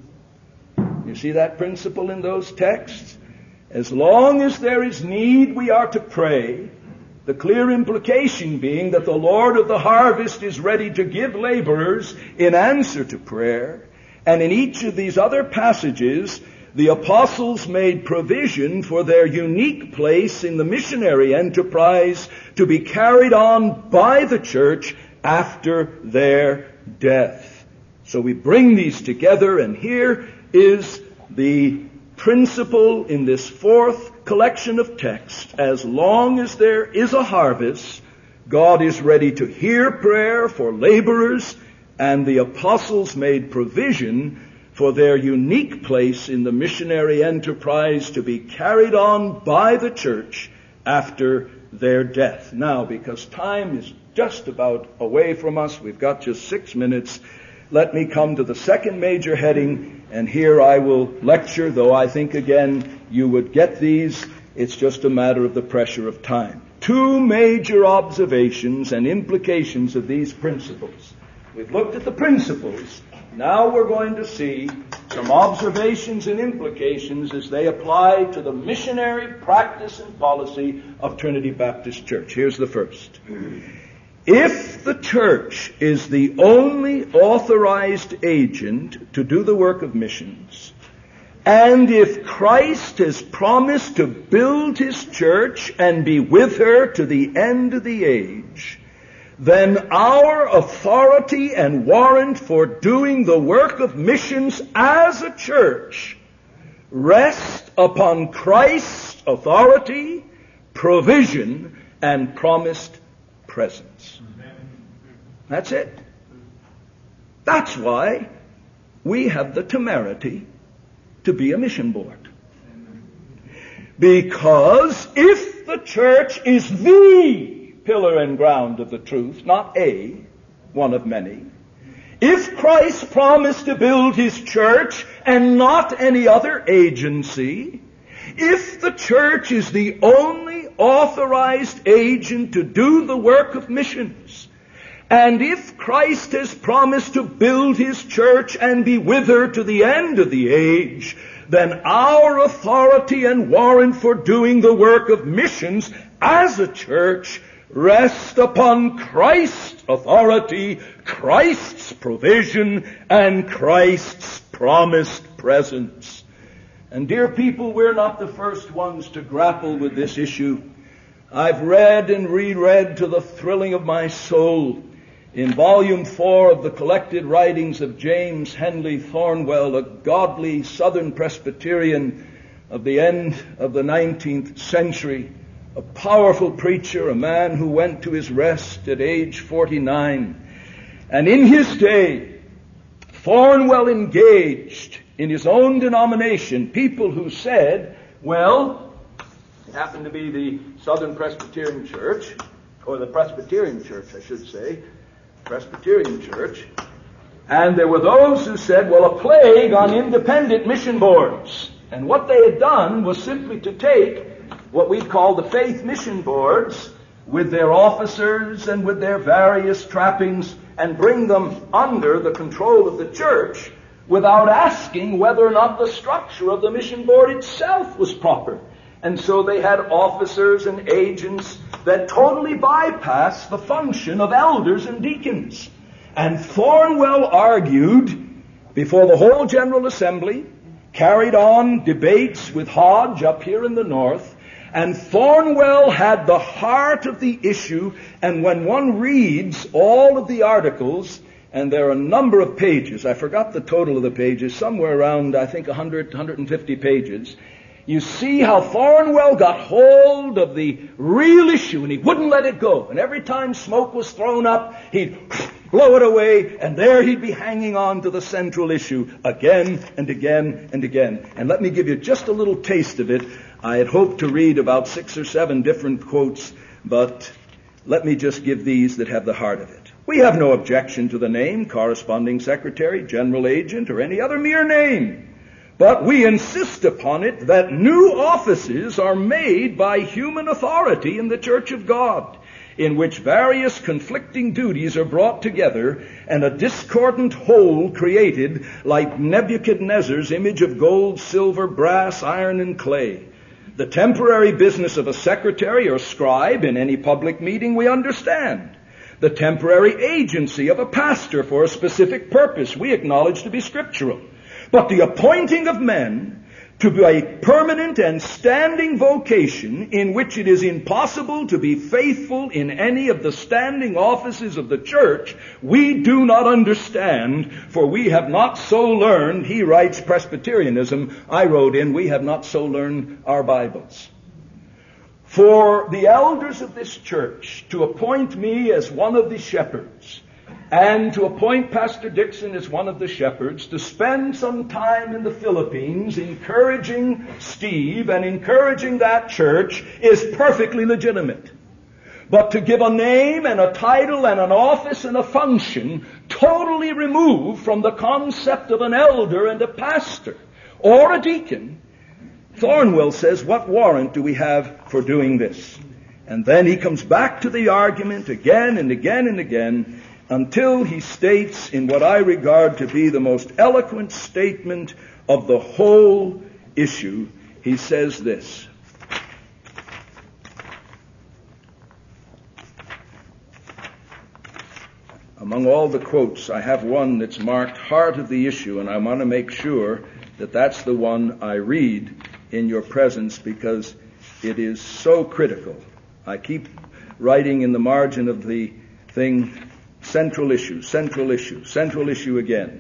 You see that principle in those texts? As long as there is need, we are to pray. The clear implication being that the Lord of the harvest is ready to give laborers in answer to prayer. And in each of these other passages, the apostles made provision for their unique place in the missionary enterprise to be carried on by the church after their death. So we bring these together, and here is the principle in this fourth collection of texts. As long as there is a harvest, God is ready to hear prayer for laborers, and the apostles made provision for their unique place in the missionary enterprise to be carried on by the church after their death. Now, because time is just about away from us, we've got just 6 minutes, let me come to the second major heading, and here I will lecture, though I think again you would get these. It's just a matter of the pressure of time. 2 major observations and implications of these principles. We've looked at the principles. Now we're going to see some observations and implications as they apply to the missionary practice and policy of Trinity Baptist Church. Here's the first. If the church is the only authorized agent to do the work of missions, and if Christ has promised to build his church and be with her to the end of the age, then our authority and warrant for doing the work of missions as a church rest upon Christ's authority, provision, and promised presence. That's it. That's why we have the temerity to be a mission board. Because if the church is the pillar and ground of the truth, not a, one of many, if Christ promised to build his church and not any other agency, if the church is the only authorized agent to do the work of missions, and if Christ has promised to build his church and be with her to the end of the age, then our authority and warrant for doing the work of missions as a church rest upon Christ's authority, Christ's provision, and Christ's promised presence. And dear people, we're not the first ones to grapple with this issue. I've read and reread to the thrilling of my soul in Volume 4 of the collected writings of James Henley Thornwell, a godly Southern Presbyterian of the end of the 19th century, a powerful preacher, a man who went to his rest at age 49. And in his day, Thornwell engaged in his own denomination people who said, well, it happened to be the Southern Presbyterian Church, or the Presbyterian Church, I should say, Presbyterian Church, and there were those who said, well, a plague on independent mission boards. And what they had done was simply to take what we call the faith mission boards with their officers and with their various trappings and bring them under the control of the church without asking whether or not the structure of the mission board itself was proper. And so they had officers and agents that totally bypassed the function of elders and deacons. And Thornwell argued before the whole General Assembly, carried on debates with Hodge up here in the north, and Thornwell had the heart of the issue, and when one reads all of the articles, and there are a number of pages, I forgot the total of the pages, somewhere around, I think, 100, 150 pages, you see how Thornwell got hold of the real issue, and he wouldn't let it go. And every time smoke was thrown up, he'd blow it away, and there he'd be hanging on to the central issue again and again and again. And let me give you just a little taste of it. I had hoped to read about 6 or 7 different quotes, but let me just give these that have the heart of it. We have no objection to the name, corresponding secretary, general agent, or any other mere name. But we insist upon it that new offices are made by human authority in the Church of God, in which various conflicting duties are brought together and a discordant whole created like Nebuchadnezzar's image of gold, silver, brass, iron, and clay. The temporary business of a secretary or scribe in any public meeting we understand. The temporary agency of a pastor for a specific purpose we acknowledge to be scriptural. But the appointing of men to be a permanent and standing vocation in which it is impossible to be faithful in any of the standing offices of the church, we do not understand, for we have not so learned, he writes Presbyterianism, I wrote in, we have not so learned our Bibles. For the elders of this church to appoint me as one of the shepherds, and to appoint Pastor Dixon as one of the shepherds, to spend some time in the Philippines encouraging Steve and encouraging that church is perfectly legitimate. But to give a name and a title and an office and a function totally removed from the concept of an elder and a pastor or a deacon, Thornwell says, what warrant do we have for doing this? And then he comes back to the argument again and again and again, until he states in what I regard to be the most eloquent statement of the whole issue, he says this. Among all the quotes, I have one that's marked heart of the issue, and I want to make sure that that's the one I read in your presence because it is so critical. I keep writing in the margin of the thing, central issue, central issue, central issue again.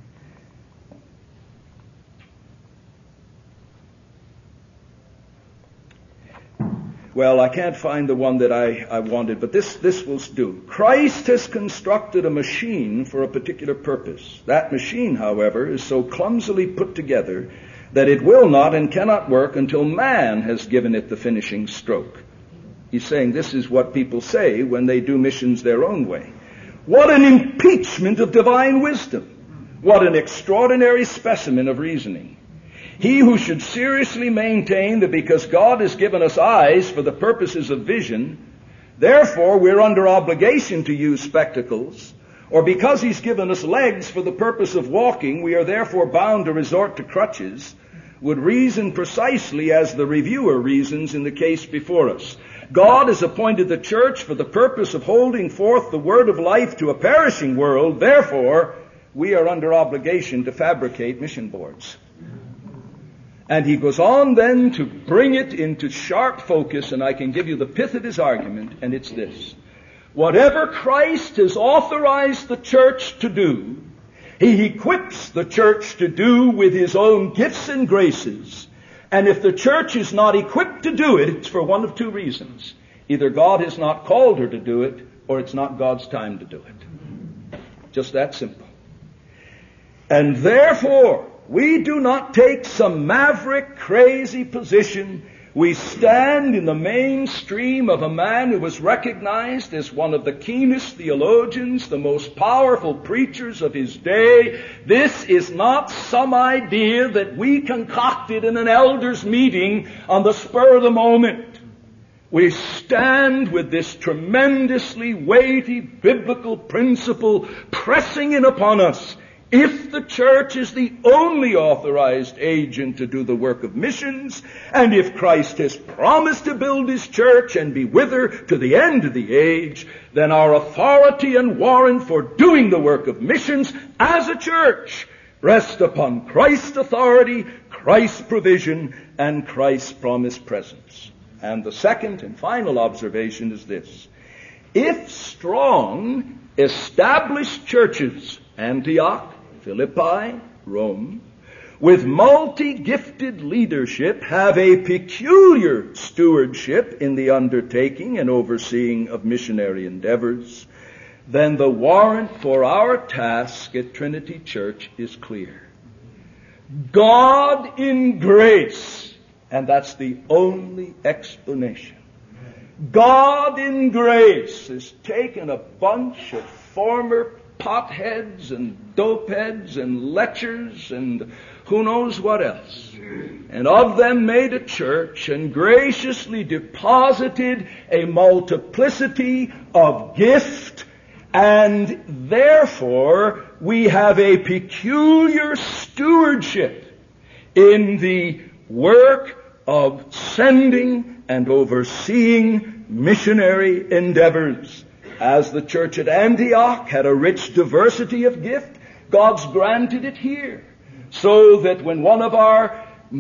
Well, I can't find the one that I wanted, but this will do. Christ has constructed a machine for a particular purpose. That machine, however, is so clumsily put together that it will not and cannot work until man has given it the finishing stroke. He's saying this is what people say when they do missions their own way. What an impeachment of divine wisdom! What an extraordinary specimen of reasoning! He who should seriously maintain that because God has given us eyes for the purposes of vision, therefore we're under obligation to use spectacles, or because he's given us legs for the purpose of walking, we are therefore bound to resort to crutches, would reason precisely as the reviewer reasons in the case before us. God has appointed the church for the purpose of holding forth the word of life to a perishing world. Therefore, we are under obligation to fabricate mission boards. And he goes on then to bring it into sharp focus, and I can give you the pith of his argument, and it's this. Whatever Christ has authorized the church to do, he equips the church to do with his own gifts and graces, And if the church is not equipped to do it, it's for one of two reasons. Either God has not called her to do it, or it's not God's time to do it. Just that simple. And therefore, we do not take some maverick, crazy position. We stand in the mainstream of a man who was recognized as one of the keenest theologians, the most powerful preachers of his day. This is not some idea that we concocted in an elders' meeting on the spur of the moment. We stand with this tremendously weighty biblical principle pressing in upon us. If the church is the only authorized agent to do the work of missions, and if Christ has promised to build his church and be with her to the end of the age, then our authority and warrant for doing the work of missions as a church rest upon Christ's authority, Christ's provision, and Christ's promised presence. And the second and final observation is this. If strong, established churches, Antioch, Philippi, Rome, with multi-gifted leadership, have a peculiar stewardship in the undertaking and overseeing of missionary endeavors, then the warrant for our task at Trinity Church is clear. God in grace, and that's the only explanation. God in grace has taken a bunch of former potheads and dopeheads and lechers and who knows what else, and of them made a church and graciously deposited a multiplicity of gift, and therefore we have a peculiar stewardship in the work of sending and overseeing missionary endeavors. As the church at Antioch had a rich diversity of gift, God's granted it here. So that when one of our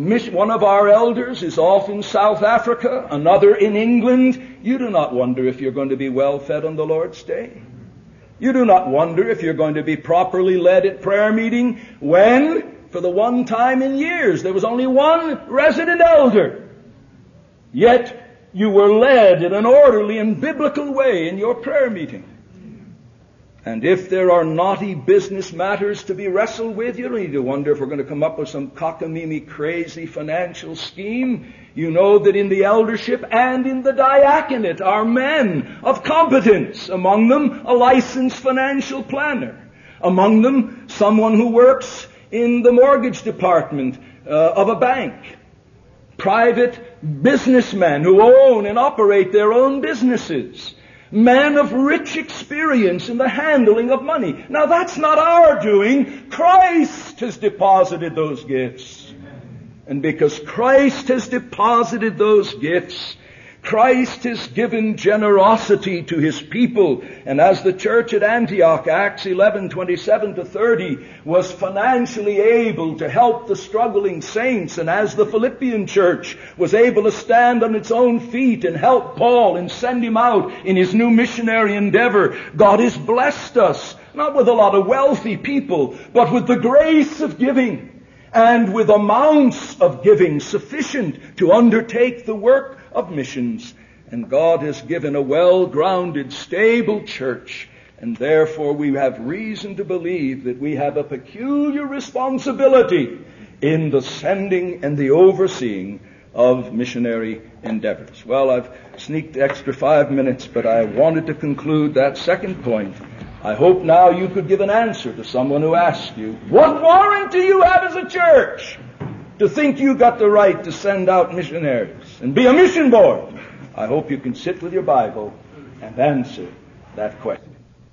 elders is off in South Africa, another in England, you do not wonder if you're going to be well fed on the Lord's Day. You do not wonder if you're going to be properly led at prayer meeting when, for the one time in years, there was only one resident elder. Yet, you were led in an orderly and biblical way in your prayer meeting. And if there are knotty business matters to be wrestled with, you don't need to wonder if we're going to come up with some cockamamie crazy financial scheme. You know that in the eldership and in the diaconate are men of competence. Among them, a licensed financial planner. Among them, someone who works in the mortgage department of a bank. Private businessmen who own and operate their own businesses. Men of rich experience in the handling of money. Now that's not our doing. Christ has deposited those gifts. And because Christ has deposited those gifts, Christ has given generosity to his people. And as the church at Antioch, Acts 11:27-30, was financially able to help the struggling saints, and as the Philippian church was able to stand on its own feet and help Paul and send him out in his new missionary endeavor, God has blessed us, not with a lot of wealthy people, but with the grace of giving, and with amounts of giving sufficient to undertake the work of missions. And God has given a well-grounded, stable church, and therefore we have reason to believe that we have a peculiar responsibility in the sending and the overseeing of missionary endeavors. Well, I've sneaked extra 5 minutes, but I wanted to conclude that second point. I hope now you could give an answer to someone who asks you, what warrant do you have as a church to think you got the right to send out missionaries and be a mission board? I hope you can sit with your Bible and answer that question.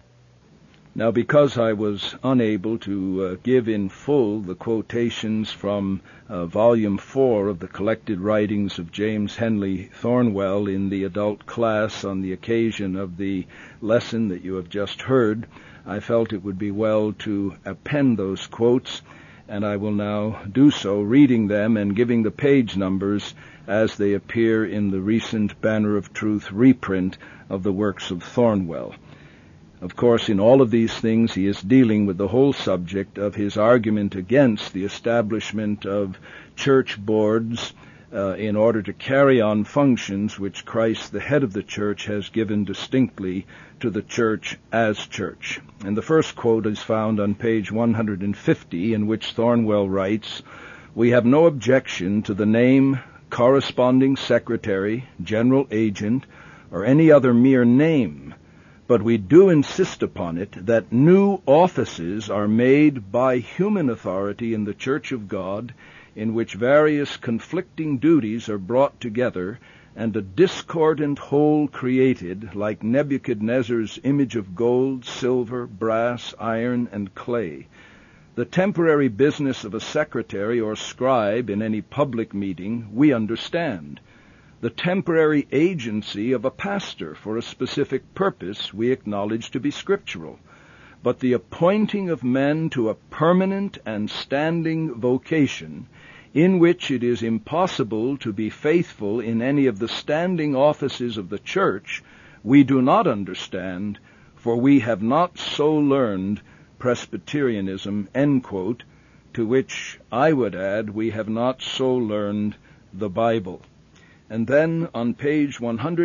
Now, because I was unable to give in full the quotations from Volume 4 of the collected writings of James Henley Thornwell in the adult class on the occasion of the lesson that you have just heard, I felt it would be well to append those quotes, and I will now do so, reading them and giving the page numbers as they appear in the recent Banner of Truth reprint of the works of Thornwell. Of course, in all of these things, he is dealing with the whole subject of his argument against the establishment of church boards in order to carry on functions which Christ, the head of the church, has given distinctly to the church as church. And the first quote is found on page 150, in which Thornwell writes, "We have no objection to the name, corresponding secretary, general agent, or any other mere name, but we do insist upon it that new offices are made by human authority in the Church of God, in which various conflicting duties are brought together, and a discordant whole created, like Nebuchadnezzar's image of gold, silver, brass, iron, and clay. The temporary business of a secretary or scribe in any public meeting we understand. The temporary agency of a pastor for a specific purpose we acknowledge to be scriptural. But the appointing of men to a permanent and standing vocation, in which it is impossible to be faithful in any of the standing offices of the church, we do not understand, for we have not so learned Presbyterianism," end quote, to which I would add, we have not so learned the Bible. And then on page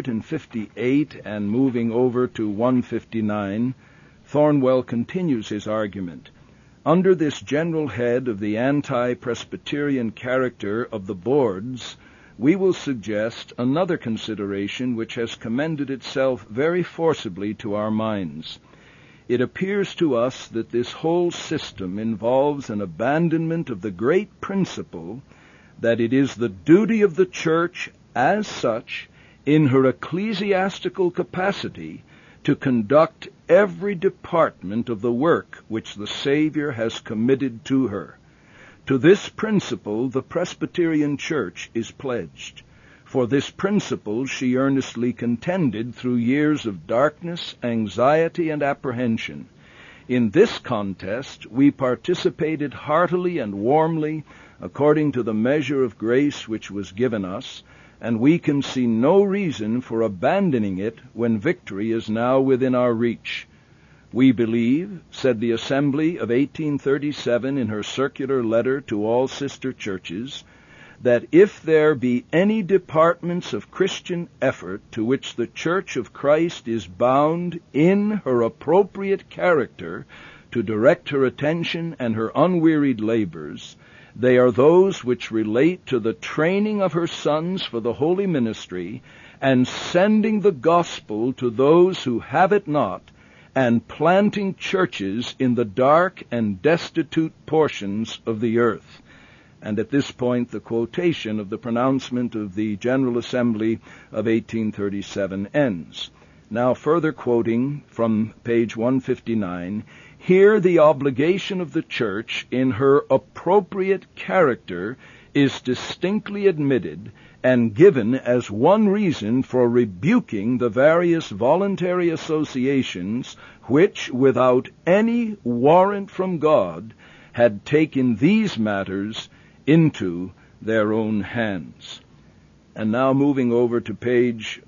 158 and moving over to 159, Thornwell continues his argument. Under this general head of the anti-Presbyterian character of the boards, we will suggest another consideration which has commended itself very forcibly to our minds. It appears to us that this whole system involves an abandonment of the great principle that it is the duty of the church as such, in her ecclesiastical capacity, to conduct every department of the work which the Savior has committed to her. To this principle the Presbyterian Church is pledged. For this principle she earnestly contended through years of darkness, anxiety, and apprehension. In this contest we participated heartily and warmly, according to the measure of grace which was given us, and we can see no reason for abandoning it when victory is now within our reach. We believe, said the Assembly of 1837 in her circular letter to all sister churches, that if there be any departments of Christian effort to which the Church of Christ is bound in her appropriate character to direct her attention and her unwearied labors, they are those which relate to the training of her sons for the holy ministry and sending the gospel to those who have it not, and planting churches in the dark and destitute portions of the earth. And at this point the quotation of the pronouncement of the General Assembly of 1837 ends. Now further quoting from page 159, "Here the obligation of the Church in her appropriate character is distinctly admitted and given as one reason for rebuking the various voluntary associations which, without any warrant from God, had taken these matters into their own hands." And now moving over to page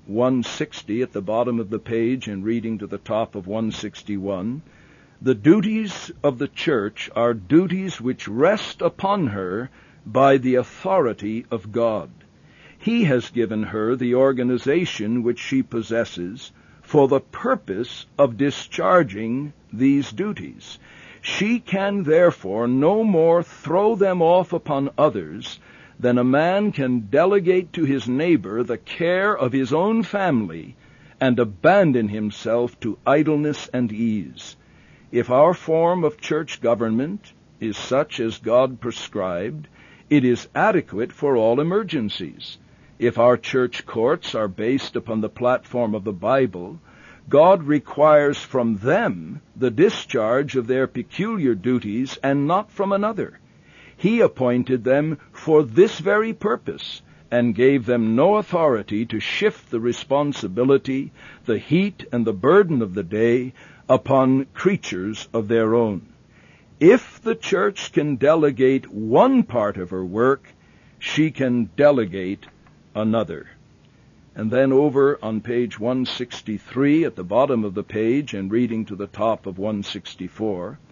160 at the bottom of the page and reading to the top of 161, "The duties of the church are duties which rest upon her by the authority of God. He has given her the organization which she possesses for the purpose of discharging these duties. She can therefore no more throw them off upon others than a man can delegate to his neighbor the care of his own family and abandon himself to idleness and ease. If our form of church government is such as God prescribed, it is adequate for all emergencies. If our church courts are based upon the platform of the Bible, God requires from them the discharge of their peculiar duties and not from another. He appointed them for this very purpose and gave them no authority to shift the responsibility, the heat, and the burden of the day upon creatures of their own. If the church can delegate one part of her work, she can delegate another." And then over on page 163 at the bottom of the page and reading to the top of 164,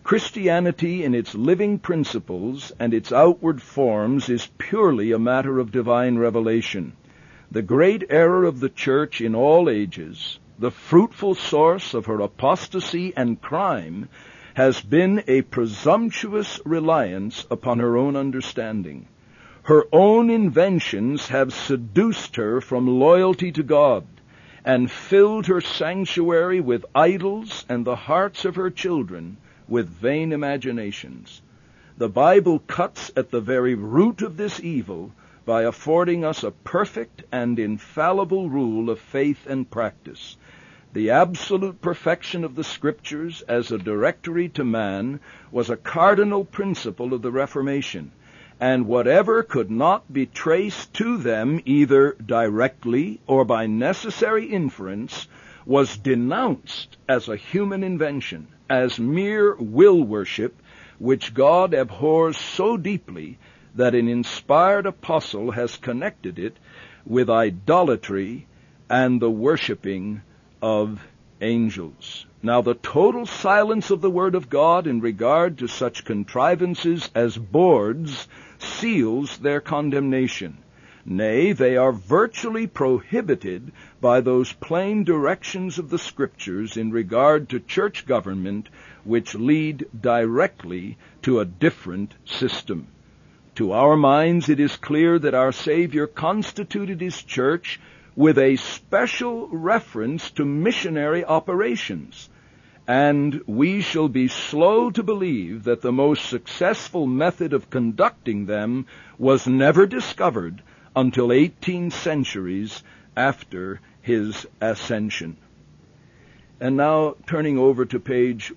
Christianity in its living principles and its outward forms is purely a matter of divine revelation. The great error of the Church in all ages, the fruitful source of her apostasy and crime, has been a presumptuous reliance upon her own understanding. Her own inventions have seduced her from loyalty to God and filled her sanctuary with idols and the hearts of her children with vain imaginations. The Bible cuts at the very root of this evil by affording us a perfect and infallible rule of faith and practice. The absolute perfection of the Scriptures as a directory to man was a cardinal principle of the Reformation, and whatever could not be traced to them either directly or by necessary inference was denounced as a human invention, as mere will worship, which God abhors so deeply that an inspired apostle has connected it with idolatry and the worshiping of angels. Now, the total silence of the Word of God in regard to such contrivances as boards seals their condemnation. Nay, they are virtually prohibited by those plain directions of the Scriptures in regard to church government which lead directly to a different system. To our minds, it is clear that our Savior constituted His church with a special reference to missionary operations, and we shall be slow to believe that the most successful method of conducting them was never discovered until 18 centuries after His ascension. And now, turning over to page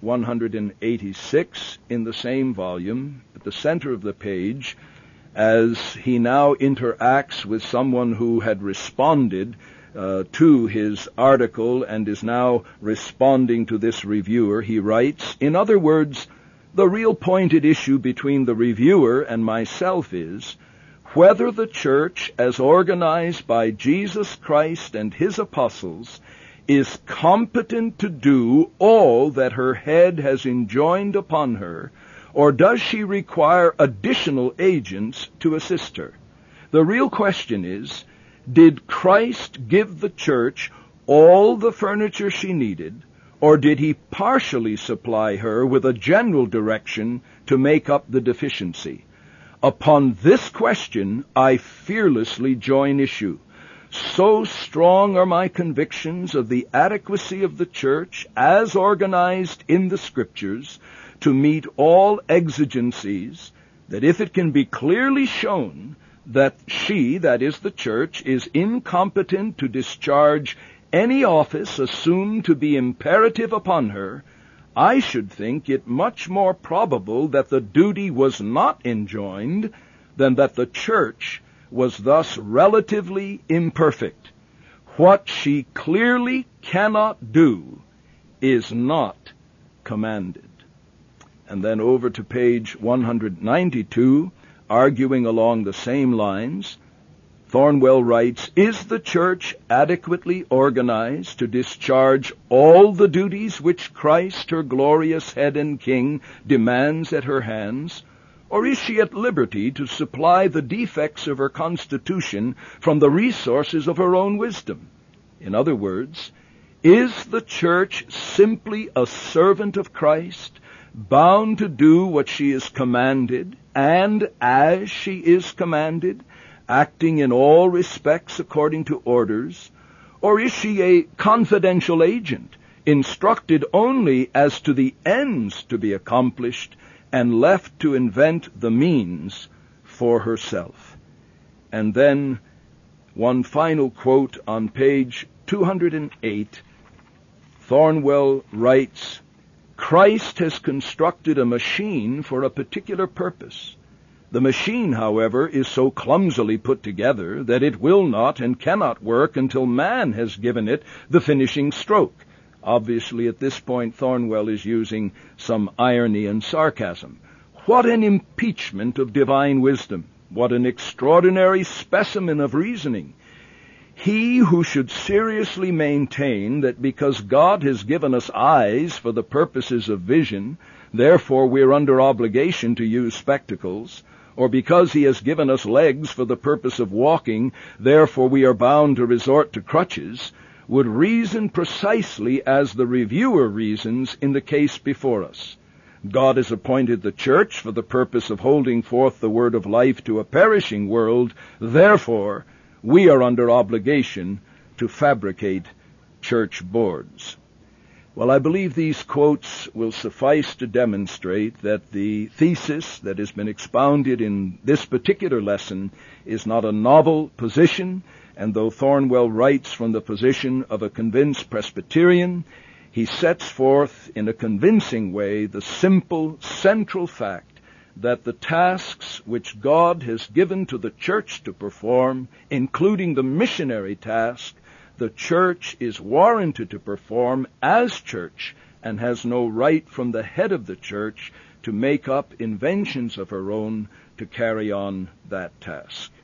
186 in the same volume, at the center of the page, as he now interacts with someone who had responded to his article and is now responding to this reviewer, he writes, "In other words, the real point at issue between the reviewer and myself is whether the church, as organized by Jesus Christ and His apostles, is competent to do all that her head has enjoined upon her, or does she require additional agents to assist her? The real question is, did Christ give the church all the furniture she needed, or did He partially supply her with a general direction to make up the deficiency? Upon this question I fearlessly join issue. So strong are my convictions of the adequacy of the church as organized in the Scriptures to meet all exigencies, that if it can be clearly shown that she, that is the church, is incompetent to discharge any office assumed to be imperative upon her, I should think it much more probable that the duty was not enjoined than that the church was thus relatively imperfect. What she clearly cannot do is not commanded." And then over to page 192, arguing along the same lines, Thornwell writes, "Is the church adequately organized to discharge all the duties which Christ, her glorious head and king, demands at her hands? Or is she at liberty to supply the defects of her constitution from the resources of her own wisdom? In other words, is the church simply a servant of Christ, bound to do what she is commanded, and as she is commanded, acting in all respects according to orders? Or is she a confidential agent, instructed only as to the ends to be accomplished, and left to invent the means for herself?" And then one final quote on page 208, Thornwell writes, "Christ has constructed a machine for a particular purpose. The machine, however, is so clumsily put together that it will not and cannot work until man has given it the finishing stroke." Obviously, at this point, Thornwell is using some irony and sarcasm. What an impeachment of divine wisdom! What an extraordinary specimen of reasoning! He who should seriously maintain that because God has given us eyes for the purposes of vision, therefore we're under obligation to use spectacles, or because he has given us legs for the purpose of walking, therefore we are bound to resort to crutches, would reason precisely as the reviewer reasons in the case before us. God has appointed the church for the purpose of holding forth the word of life to a perishing world, therefore we are under obligation to fabricate church boards. Well, I believe these quotes will suffice to demonstrate that the thesis that has been expounded in this particular lesson is not a novel position, and though Thornwell writes from the position of a convinced Presbyterian, he sets forth in a convincing way the simple, central fact that the tasks which God has given to the church to perform, including the missionary task, the church is warranted to perform as church and has no right from the head of the church to make up inventions of her own to carry on that task.